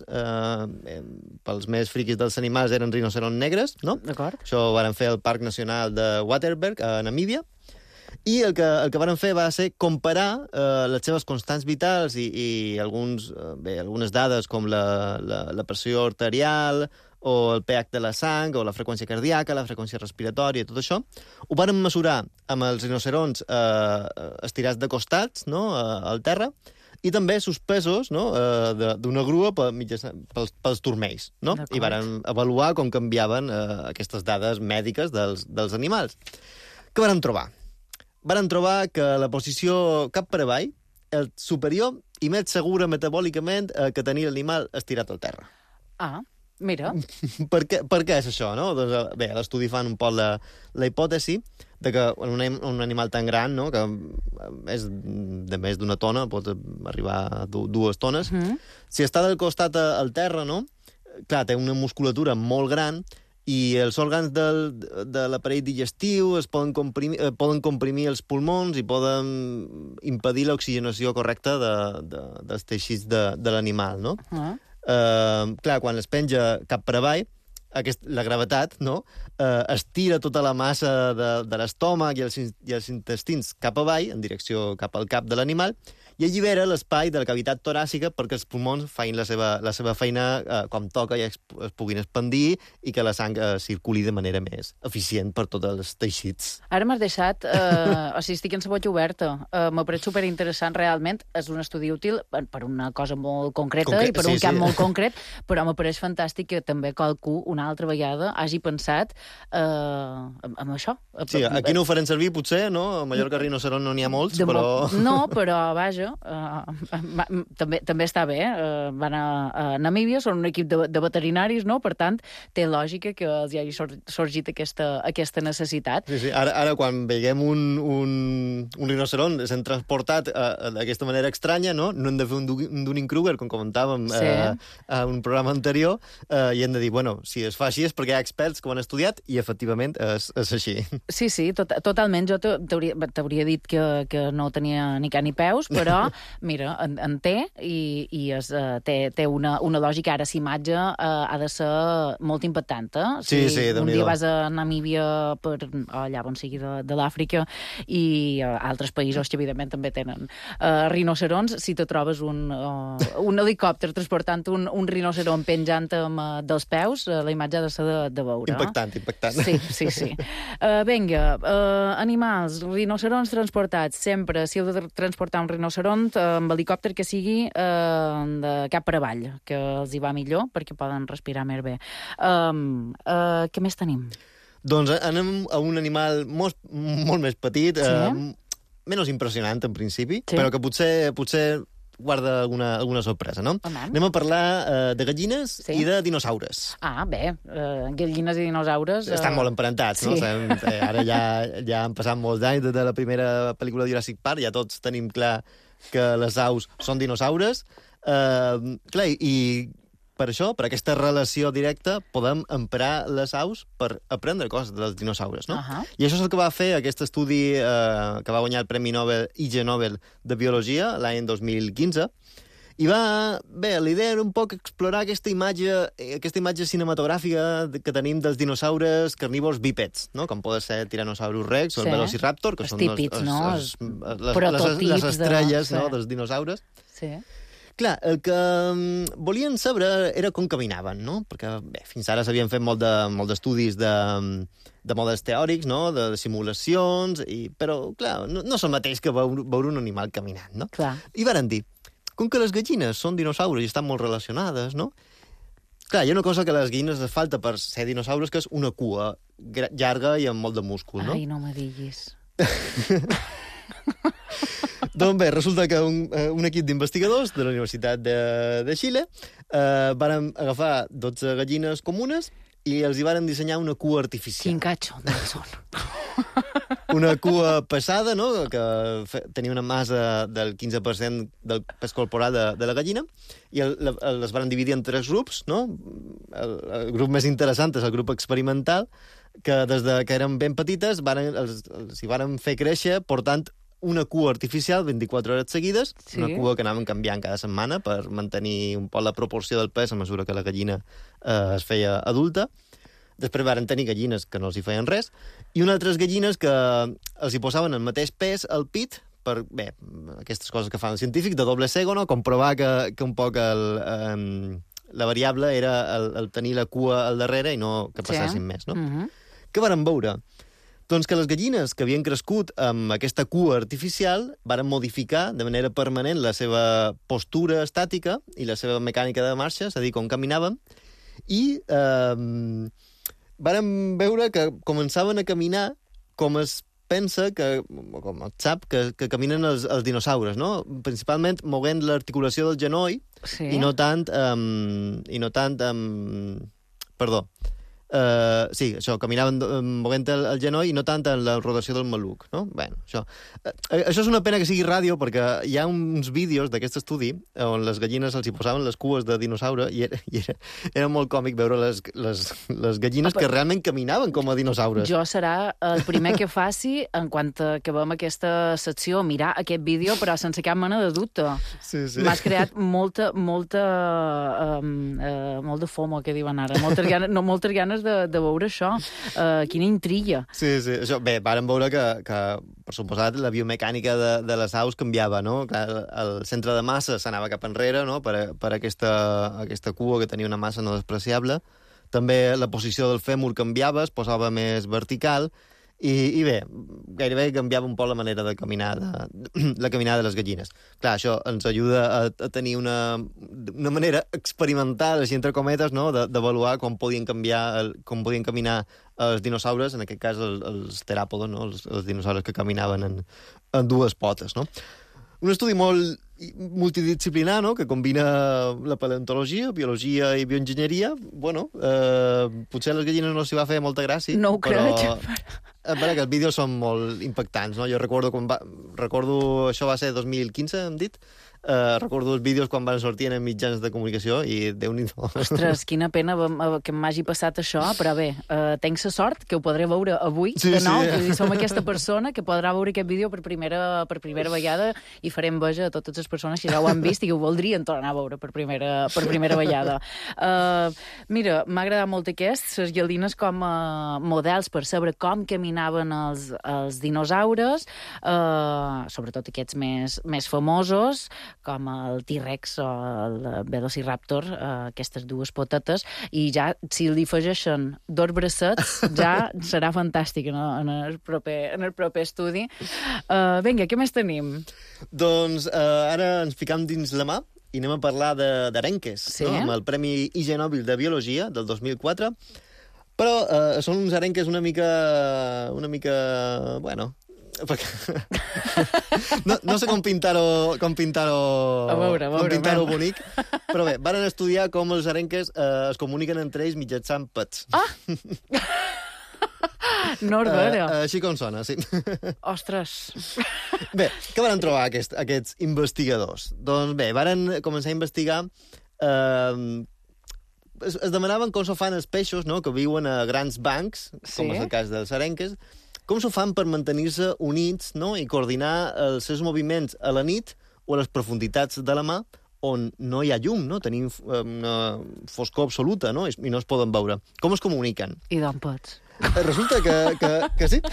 pels més friquis dels animals eren rinocerons negres, no? D'acord. Això ho varen fer al Parc Nacional de Waterberg, a Namíbia, i el que varen fer va ser comparar les seves constants vitals i algunes dades com la pressió arterial, o el pH de la sang, o la freqüència cardíaca, la freqüència respiratòria, tot això. Ho varen mesurar amb els rinocerons estirats de costats, no?, al terra, i també suspesos, no?, d'una grua pels turmells, no? I varen avaluar com canviaven aquestes dades mèdiques dels animals. Què varen trobar? Varen trobar que la posició cap per avall és superior i més segura metabòlicament que tenir l'animal estirat al terra. Mira. Per què és això, no? Doncs, bé, a l'estudi fan un poc la hipòtesi de que un animal tan gran, no?, que és de més d'una tona, pot arribar a 2 tones, si està del costat al terra, no?, clar, té una musculatura molt gran i els òrgans de l'aparell digestiu poden comprimir els pulmons i poden impedir l'oxigenació correcta dels teixits de l'animal, no? Clar, quan es penja cap per avall, la gravetat, no? Estira tota la massa de l'estómac i els intestins cap avall, en direcció cap al cap de l'animal, i allibera l'espai de la cavitat toràcica perquè els pulmons facin la seva feina com toca i es puguin expandir i que la sang circuli de manera més eficient per tots els teixits. Ara m'has deixat, o sigui, estic en la boca oberta. M'ha paret superinteressant, realment. És un estudi útil per una cosa molt concreta i per un camp molt concret, però m'apareix fantàstic que també qualcú una altra vegada hagi pensat en això. Sí, aquí no ho farem servir, potser, no? A Mallorca rinoceront no n'hi ha molts, però... No, però, vaja, també està bé. Van a Namíbia, són un equip de veterinaris, no? Per tant, té lògica que els hi hagi sorgit aquesta necessitat. Sí. Ara quan veiem un rinoceront sent transportat d'aquesta manera estranya, no hem de fer un Dunning-Kruger, com comentàvem a un programa anterior, i hem de dir, bueno, si es fa així és perquè hi ha experts que ho han estudiat i, efectivament, és així. Sí, totalment. Jo t'hauria dit que no tenia ni ca ni peus, però mira, en té i té una lògica. Ara, si imatge ha de ser molt impactant, Sí, un dia vas a Namíbia per allà on sigui de l'Àfrica i altres països que evidentment també tenen rinocerons, si te trobes un helicòpter transportant un rinoceron penjant dels peus, la imatge ha de ser de veure. Impactant. Sí. Vinga, animals, rinocerons transportats. Sempre, si heu de transportar un rinoceront amb helicòpter, que sigui de cap per avall, que els hi va millor perquè poden respirar més bé. Què més tenim? Doncs anem a un animal molt més petit, menys impressionant en principi, però que potser guarda alguna sorpresa, no? Anem a parlar de gallines i de dinosaures. Bé, gallines i dinosaures... Estan molt emparentats, no? Ara ja han passat molts anys de la primera pel·lícula de Jurassic Park, ja tots tenim clar que les aus són dinosaures. Clar, i per això, per aquesta relació directa, podem emprar les aus per aprendre coses dels dinosaures, no? I això és el que va fer aquest estudi que va guanyar el Premi Nobel Ig Nobel de Biologia l'any 2015. I la idea era un poc explorar aquesta imatge cinematogràfica que tenim dels dinosaures carnívors bípeds, no? Com poden ser Tyrannosaurus Rex o el Velociraptor, que són les estrelles dels dinosaures. Sí. Clar, el que volien saber era com caminaven, no? Perquè fins ara s'havien fet molt d'estudis de models teòrics, no? De simulacions, però, clar, no és el mateix que veure un animal caminant, no? Clar. I varen dir, com que les gallines són dinosaures i estan molt relacionades, no? Clar, hi ha una cosa que a les gallines els falta per ser dinosaures, que és una cua llarga i amb molt de múscul, no? Ai, no me diguis. Doncs bé, resulta que un equip d'investigadors de la Universitat de Xile van agafar 12 gallines comunes i els hi van dissenyar una cua artificial. Quin catxondes són. Una cua pesada, no?, que tenia una massa del 15% del pes corporal de la gallina, i les van dividir en 3 grups, no? El grup més interessant és el grup experimental, que des que eren ben petites els hi van fer créixer portant una cua artificial 24 hores seguides, una cua que anaven canviant cada setmana per mantenir un poc la proporció del pes a mesura que la gallina es feia adulta. Després varen tenir gallines que no els hi feien res, i unes altres gallines que els hi posaven el mateix pes al pit per, aquestes coses que fan els científics, de doble cego, no? Comprovar que un poc la variable era el tenir la cua al darrere i no que passessin més, no? Què varen veure? Doncs que les gallines que havien crescut amb aquesta cua artificial varen modificar de manera permanent la seva postura estàtica i la seva mecànica de marxa, és a dir, com caminaven, i varen veure que començaven a caminar com es pensa, com es sap, que caminen els dinosaures, no? Principalment movent l'articulació del genoll i no tant... Sí, això, caminaven movent el genoll i no tant en la rotació del maluc, no? Bé, això és una pena que sigui ràdio, perquè hi ha uns vídeos d'aquest estudi on les gallines els hi posaven les cues de dinosaure i era molt còmic veure les gallines que realment caminaven com a dinosaures. Jo serà el primer que faci en quant que veiem aquesta secció, mirar aquest vídeo, però sense cap mena de dubte. Sí. M'has creat molt de FOMO, que diuen ara. Moltes ganes de veure això. Quina intriga. Sí. Això, bé, vàrem veure que per suposat, la biomecànica de les aus canviava, no? Clar, el centre de massa s'anava cap enrere, no? Per aquesta cua que tenia una massa no despreciable. També la posició del fèmur canviava, es posava més vertical, i bé, gairebé canviava un poc la manera de caminar la caminada de les gallines. Clar, això ens ajuda a tenir una manera experimental, així entre cometes, no? D'avaluar com podien caminar els dinosaures, en aquest cas els teràpodes, no? Els dinosaures que caminaven en dues potes, no? Un estudi molt multidisciplinar, no? Que combina la paleontologia, biologia i bioenginyeria. Bueno, potser a les gallines no s'hi va fer molta gràcia. No ho crec. Però que els vídeos són molt impactants, no? Jo recordo això va ser 2015, hem dit. Recordo els vídeos quan van sortir en mitjans de comunicació i Déu-n'hi-do. Ostres, quina pena que m'hagi passat això, però bé, tenc la sort que ho podré veure avui, de nou, que som aquesta persona que podrà veure aquest vídeo per primera vegada i farem veja a totes les persones que ja ho han vist i que ho voldrien tornar a veure per primera vegada. Mira, m'ha agradat molt les gallines com a models per saber com caminaven els dinosaures, sobretot aquests més famosos, com el T-Rex o el Velociraptor, aquestes dues potetes, i ja, si li afegeixen 2 bracets, ja serà fantàstic en el proper estudi. Vinga, què més tenim? Doncs ara ens ficam dins la mà i anem a parlar d'arenques, sí? No? Amb el Premi Ig Nobel de Biologia del 2004, però són uns arenques una mica bueno, perquè no sé com pintar-ho bonic, però bé, van estudiar com els arenques es comuniquen entre ells mitjançant pets. Així com sona, sí. Ostres! Bé, què van trobar aquests investigadors? Doncs bé, van començar a investigar es demanaven com s'ho fan els peixos, no?, que viuen a grans bancs, com és el cas dels arenques, com s'ho fan per mantenir-se units, no?, i coordinar els seus moviments a la nit o a les profunditats de la mà on no hi ha llum, no? Tenim una foscor absoluta, no?, i no es poden veure. Com es comuniquen? I d'on pots? Resulta que sí.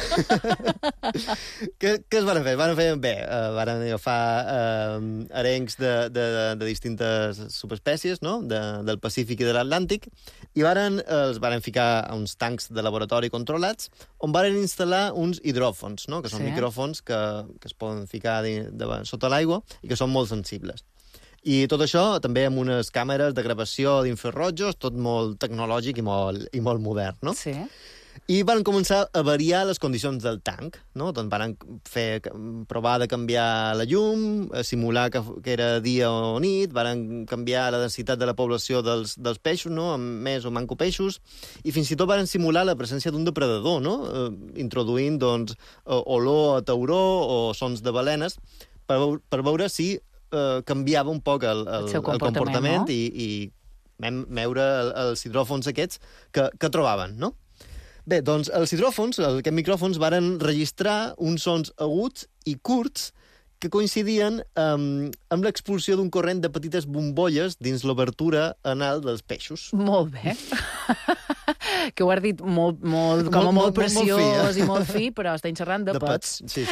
Què es van fer? Van agafar arencs de distintes subespècies, no?, del Pacífic i de l'Atlàntic, i els van ficar a uns tancs de laboratori controlats on van instal·lar uns hidròfons, no?, que són micròfons que es poden ficar sota l'aigua i que són molt sensibles. I tot això també amb unes càmeres de gravació d'infrarrojos, tot molt tecnològic i molt modern, no? Sí. I van començar a variar les condicions del tanc, no? Doncs van provar de canviar la llum, simular que era dia o nit, van canviar la densitat de la població dels peixos, no?, amb més o manco peixos, i fins i tot van simular la presència d'un depredador, no?, introduint, doncs, olor a tauró o sons de balenes, per veure si canviava un poc el comportament, no? I vam veure els hidròfons aquests que trobaven, no? Bé, doncs els hidròfons, aquests micròfons, varen registrar uns sons aguts i curts que coincidien amb l'expulsió d'un corrent de petites bombolles dins l'obertura anal dels peixos. Molt bé. Que ho has dit molt preciós i molt fi, però estem xerrant de pets. Sí.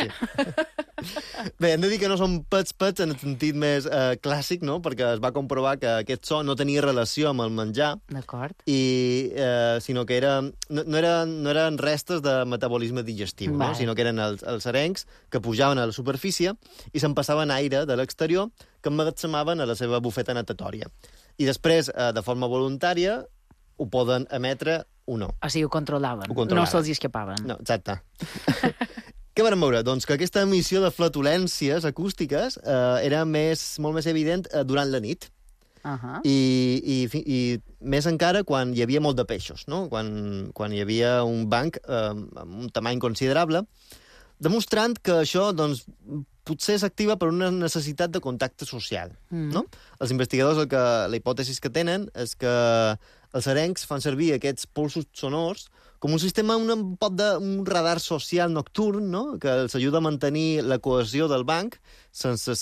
Bé, hem de dir que no són pets en el sentit més clàssic, no?, perquè es va comprovar que aquest so no tenia relació amb el menjar. D'acord. Sinó que no eren restes de metabolisme digestiu, no?, sinó que eren els arencs que pujaven a la superfície i se'n passaven aire de l'exterior que emmagatzemaven a la seva bufeta natatòria. I després, de forma voluntària, ho poden emetre o no. O sigui, ho controlaven. No se'ls escapaven. No, exacte. Què vam veure? Doncs que aquesta emissió de flatulències acústiques era molt més evident durant la nit. i més encara quan hi havia molt de peixos, no? Quan hi havia un banc amb un tamany considerable, demostrant que això doncs, potser s'activa per una necessitat de contacte social. No? Els investigadors la hipòtesi que tenen és que els arencs fan servir aquests polsos sonors com un sistema, un radar social nocturn, no? Que els ajuda a mantenir la cohesió del banc sense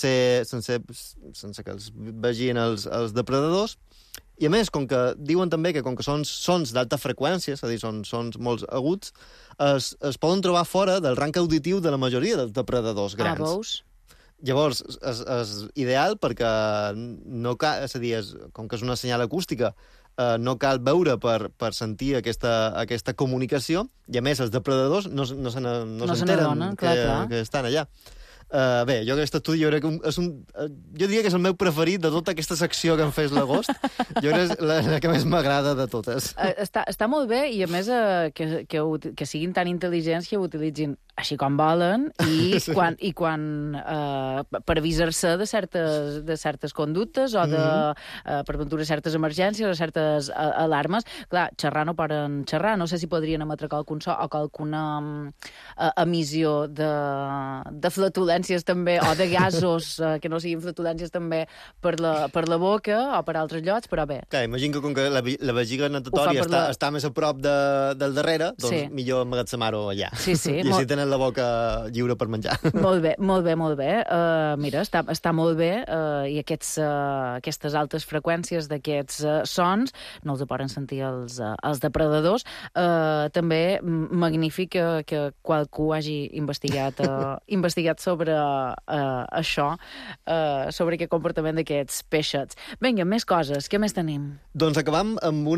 que els vegin els depredadors. I a més, diuen també que com que són sons d'alta freqüència, és a dir, són sons molt aguts, es poden trobar fora del rang auditiu de la majoria dels depredadors grans. Veus? Llavors, és ideal perquè no cal, és a dir, com que és una senyal acústica, no cal veure per sentir aquesta comunicació, i a més els depredadors no s'enteren que estan allà. Bé, jo aquest estudi jo diria que és el meu preferit de tota aquesta secció que em fes l'agost. Jo crec que és la que més m'agrada de totes. Està molt bé, i a més que siguin tan intel·ligents que ho utilitzin així com volen, i quan per avisar-se de certes conductes o per ventura certes emergències o certes alarmes. Clar, xerrar no poden xerrar, no sé si podrien emetre qualcun so o qualcuna emissió de flatulències també, o de gasos que no siguin flatulències també per la boca o per altres llocs, però bé. Clar, imagino que com que la vejiga natatòria està més a prop del darrere, doncs millor emmagatzemar-ho allà. Sí. I així tenen la boca lliure per menjar. Molt bé. Mira, està molt bé, i aquestes altes freqüències d'aquests sons no els poden sentir els depredadors. També magnífic que qualcú hagi investigat sobre això, sobre aquest comportament d'aquests peixets. Vinga, més coses. Què més tenim? Doncs acabam amb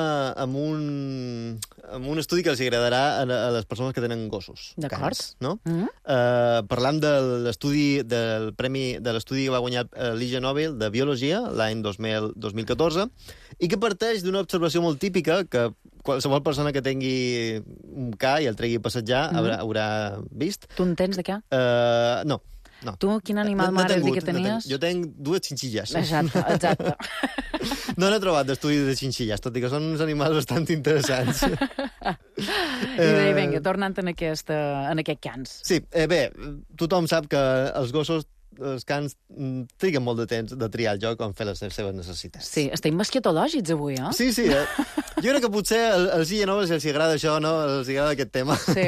un estudi que els agradarà a les persones que tenen gossos. D'acord. No? Parlam de l'estudi que va guanyar l'Ig Nobel de Biologia l'any 2014, i que parteix d'una observació molt típica que qualsevol persona que tingui un ca i el tregui a passejar haurà vist. Tu en tens de ca? No. Tu, quin animal m'has dit que tenies? Jo tenc 2 xinxilles. Exacte. No n'he trobat d'estudis de xinxilles, tot i que són uns animals bastant interessants. I vinga, tornant en aquest cans. Sí, bé, tothom sap que els gossos, els cans, triguen molt de temps de triar el lloc on fer les seves necessitats. Sí, estem masquetològics avui, eh? Sí. Jo crec que potser als Ig si els agrada això, no? Els agrada aquest tema. Sí.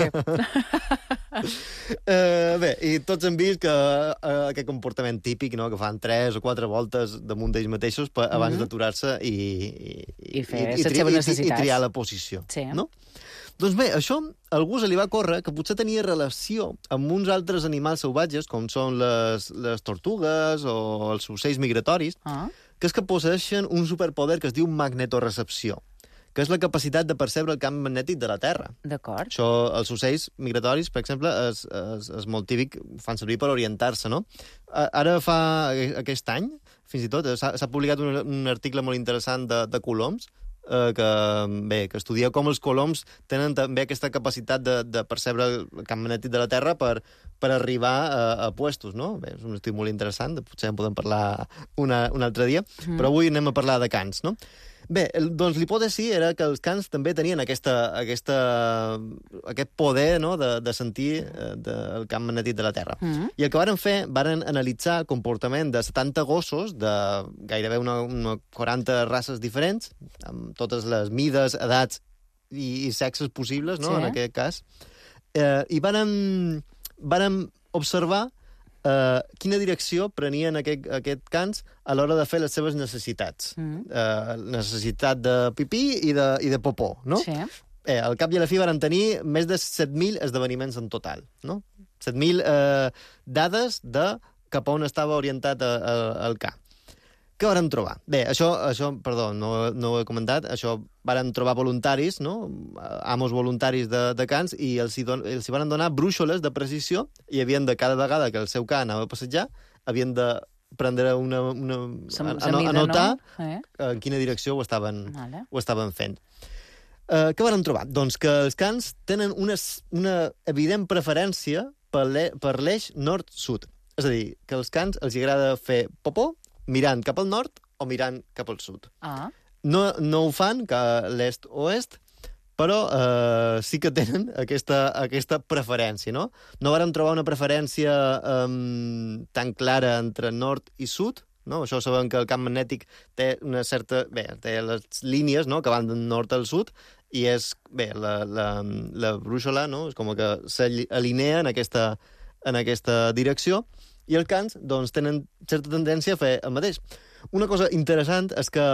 Bé, i tots hem vist que aquest comportament típic, no?, que fan 3 o 4 voltes damunt d'ells mateixos abans d'aturar-se i fer les seves necessitats. I triar la posició. Sí. No? Doncs bé, això a algú se li va córrer que potser tenia relació amb uns altres animals salvatges, com són les tortugues o els ocells migratoris, que és que posseeixen un superpoder que es diu magnetorecepció, que és la capacitat de percebre el camp magnètic de la Terra. D'acord. Això, els ocells migratoris, per exemple, és molt típic, fan servir per orientar-se, no? Ara fa aquest any, fins i tot, s'ha publicat un article molt interessant de coloms, que estudia com els coloms tenen també aquesta capacitat de percebre el camp magnètic de la Terra per arribar a puestos, no? Bé, és un estudi molt interessant, potser en podem parlar un altre dia, però avui anem a parlar de cans, no? Bé, doncs l'hipòtesi era que els cans també tenien aquest poder, no?, de sentir el camp magnètic de la Terra. I el que varen fer, varen analitzar el comportament de 70 gossos de gairebé una 40 races diferents, amb totes les mides, edats i sexes possibles, no?, en aquest cas, i varen observar quina direcció prenien aquest cans a l'hora de fer les seves necessitats. Necessitat de pipí i de popó, no? Sí. Al cap i a la fi van tenir més de 7.000 esdeveniments en total, no? 7.000 dades de cap a on estava orientat el ca. Què varen trobar? Bé, això perdó, no ho he comentat, això varen trobar voluntaris, no?, amos voluntaris de cans, i els hi van donar brúixoles de precisió, i havien de, cada vegada que el seu ca anava a passejar, havien de prendre anotar en quina direcció ho estaven fent. Què varen trobar? Doncs que els cans tenen una evident preferència per l'eix nord-sud. És a dir, que als cans els agrada fer popó mirant cap al nord o mirant cap al sud. No ho fan que l'est-oest, però sí que tenen aquesta preferència, no? No vàrem trobar una preferència tan clara entre nord i sud, no? Això sabem que el camp magnètic té una certa... Bé, té les línies, no?, que van del nord al sud, i és, bé, la brúixola, no?, és com que s'alinea en aquesta direcció, i els cans, doncs, tenen certa tendència a fer el mateix. Una cosa interessant és que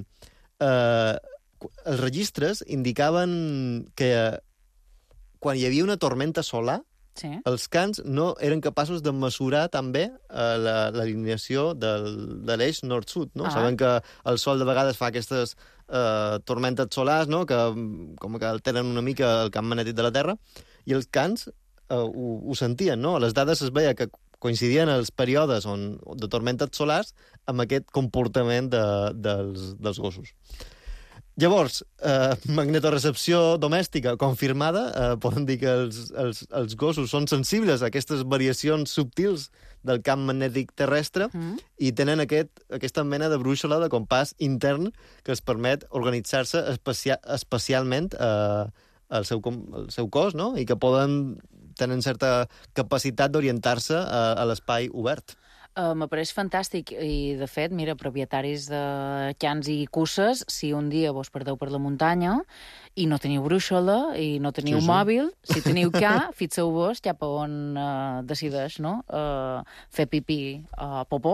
els registres indicaven que quan hi havia una tormenta solar, els cans no eren capaços de mesurar també l'alineació de l'eix nord-sud, no? Sabem que el sol de vegades fa aquestes tormentes solars, no?, que com que alteren una mica el camp magnètic de la Terra, i els cans ho sentien, no? A les dades es veia que coincidien els períodes de tormentes solars amb aquest comportament dels gossos. Llavors, magnetorecepció domèstica confirmada, poden dir que els gossos són sensibles a aquestes variacions subtils del camp magnètic terrestre i tenen aquesta mena de brúixola de compàs intern que els permet organitzar-se especialment el seu cos, no? I que tenen certa capacitat d'orientar-se a l'espai obert. M'apareix fantàstic i, de fet, mira, propietaris de cans i cusses, si un dia vos perdeu per la muntanya i no teniu brúixola i no teniu mòbil, si teniu ca, fixeu-vos cap a on decideix, no?, fer pipí o popó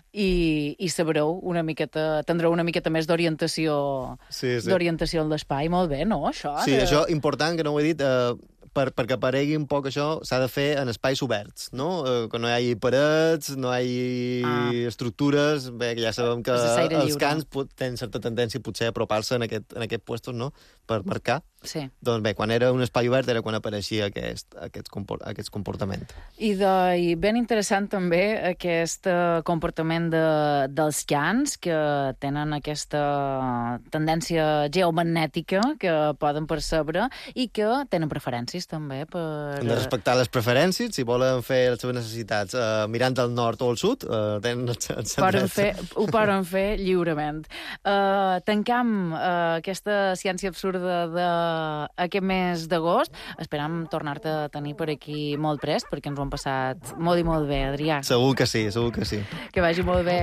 i sabreu una miqueta, tindreu una miqueta més d'orientació en l'espai. Molt bé, no, això? Sí, això important, que no ho he dit, perquè aparegui un poc això, s'ha de fer en espais oberts, no? Que no hi hagi parets, no hi hagi estructures... Bé, que ja sabem que els cans tenen certa tendència potser a apropar-se en aquests puestos, no?, per marcar. Sí. Doncs bé, quan era un espai obert era quan apareixia aquest comportament. I ben interessant també aquest comportament dels cans, que tenen aquesta tendència geomagnètica que poden percebre i que tenen preferències també per... Hem de respectar les preferències, si volen fer les seves necessitats mirant al nord o al sud, tenen ho poden fer lliurement. Tancam aquesta ciència absurda d'aquest mes d'agost. Esperam tornar-te a tenir per aquí molt prest, perquè ens ho hem passat molt i molt bé, Adrià. Segur que sí, segur que sí. Que vagi molt bé.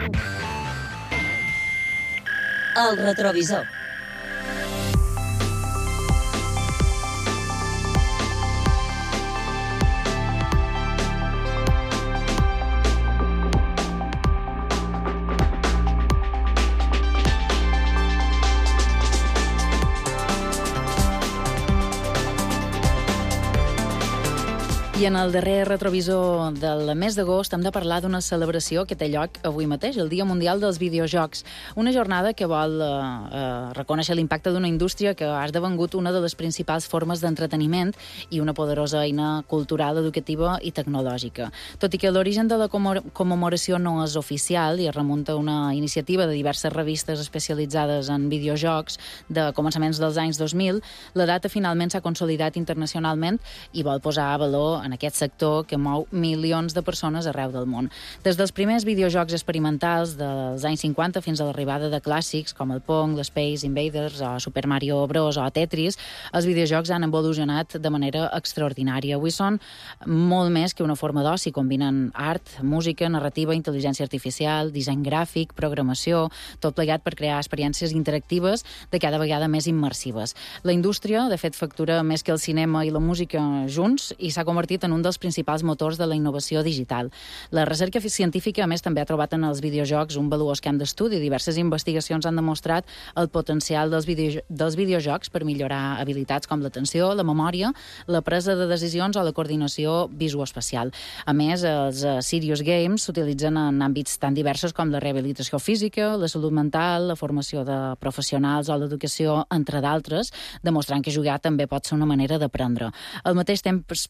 El retrovisor. I en el darrer retrovisor del mes d'agost hem de parlar d'una celebració que té lloc avui mateix, el Dia Mundial dels Videojocs. Una jornada que vol reconèixer l'impacte d'una indústria que ha esdevingut una de les principals formes d'entreteniment i una poderosa eina cultural, educativa i tecnològica. Tot i que l'origen de la commemoració no és oficial i es remunta a una iniciativa de diverses revistes especialitzades en videojocs de començaments dels anys 2000, la data finalment s'ha consolidat internacionalment i vol posar a valor en aquest sector que mou milions de persones arreu del món. Des dels primers videojocs experimentals dels anys 50 fins a l'arribada de clàssics com el Pong, l'Space Invaders o Super Mario Bros. O Tetris, els videojocs han evolucionat de manera extraordinària. Avui són molt més que una forma d'oci. Combinen art, música, narrativa, intel·ligència artificial, disseny gràfic, programació, tot plegat per crear experiències interactives de cada vegada més immersives. La indústria, de fet, factura més que el cinema i la música junts i s'ha convertit en un dels principals motors de la innovació digital. La recerca científica, a més, també ha trobat en els videojocs un valuós camp d'estudi. Diverses investigacions han demostrat el potencial dels videojocs per millorar habilitats com l'atenció, la memòria, la presa de decisions o la coordinació visoespacial. A més, els serious games s'utilitzen en àmbits tan diversos com la rehabilitació física, la salut mental, la formació de professionals o l'educació, entre d'altres, demostrant que jugar també pot ser una manera d'aprendre. Al mateix temps, però,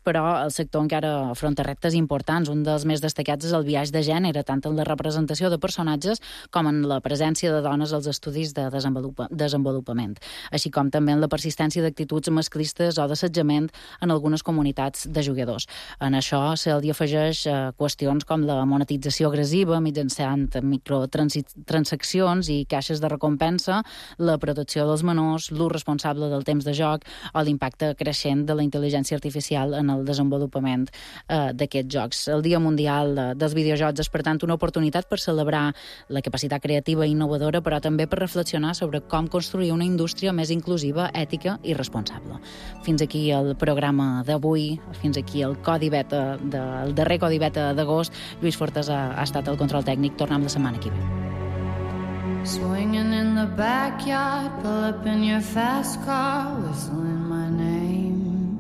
el sector encara afronta reptes importants. Un dels més destacats és el biaix de gènere, tant en la representació de personatges com en la presència de dones als estudis de desenvolupament, així com també en la persistència d'actituds masclistes o d'assetjament en algunes comunitats de jugadors. En això se li afegeix qüestions com la monetització agressiva mitjançant microtransaccions i caixes de recompensa, la protecció dels menors, l'ús responsable del temps de joc o l'impacte creixent de la intel·ligència artificial en el desenvolupament d'aquests jocs. El Dia Mundial dels Videojocs és, per tant, una oportunitat per celebrar la capacitat creativa i innovadora, però també per reflexionar sobre com construir una indústria més inclusiva, ètica i responsable. Fins aquí el programa d'avui, fins aquí el darrer Codi Beta d'agost. Lluís Fortes ha estat el control tècnic. Tornem la setmana que ve. Swinging in the backyard, pull up in your fast car, whistling my name.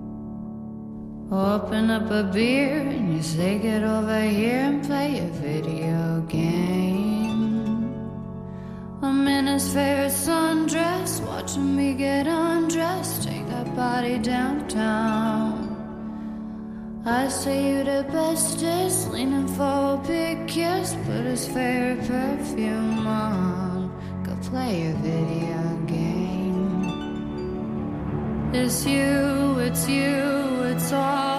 Open up a beer and you say get over here and play a video game. I'm in his favorite sundress, watching me get undressed, take that body downtown. I say you the bestest, leaning for a big kiss, put his favorite perfume on, go play a video game. It's you, it's all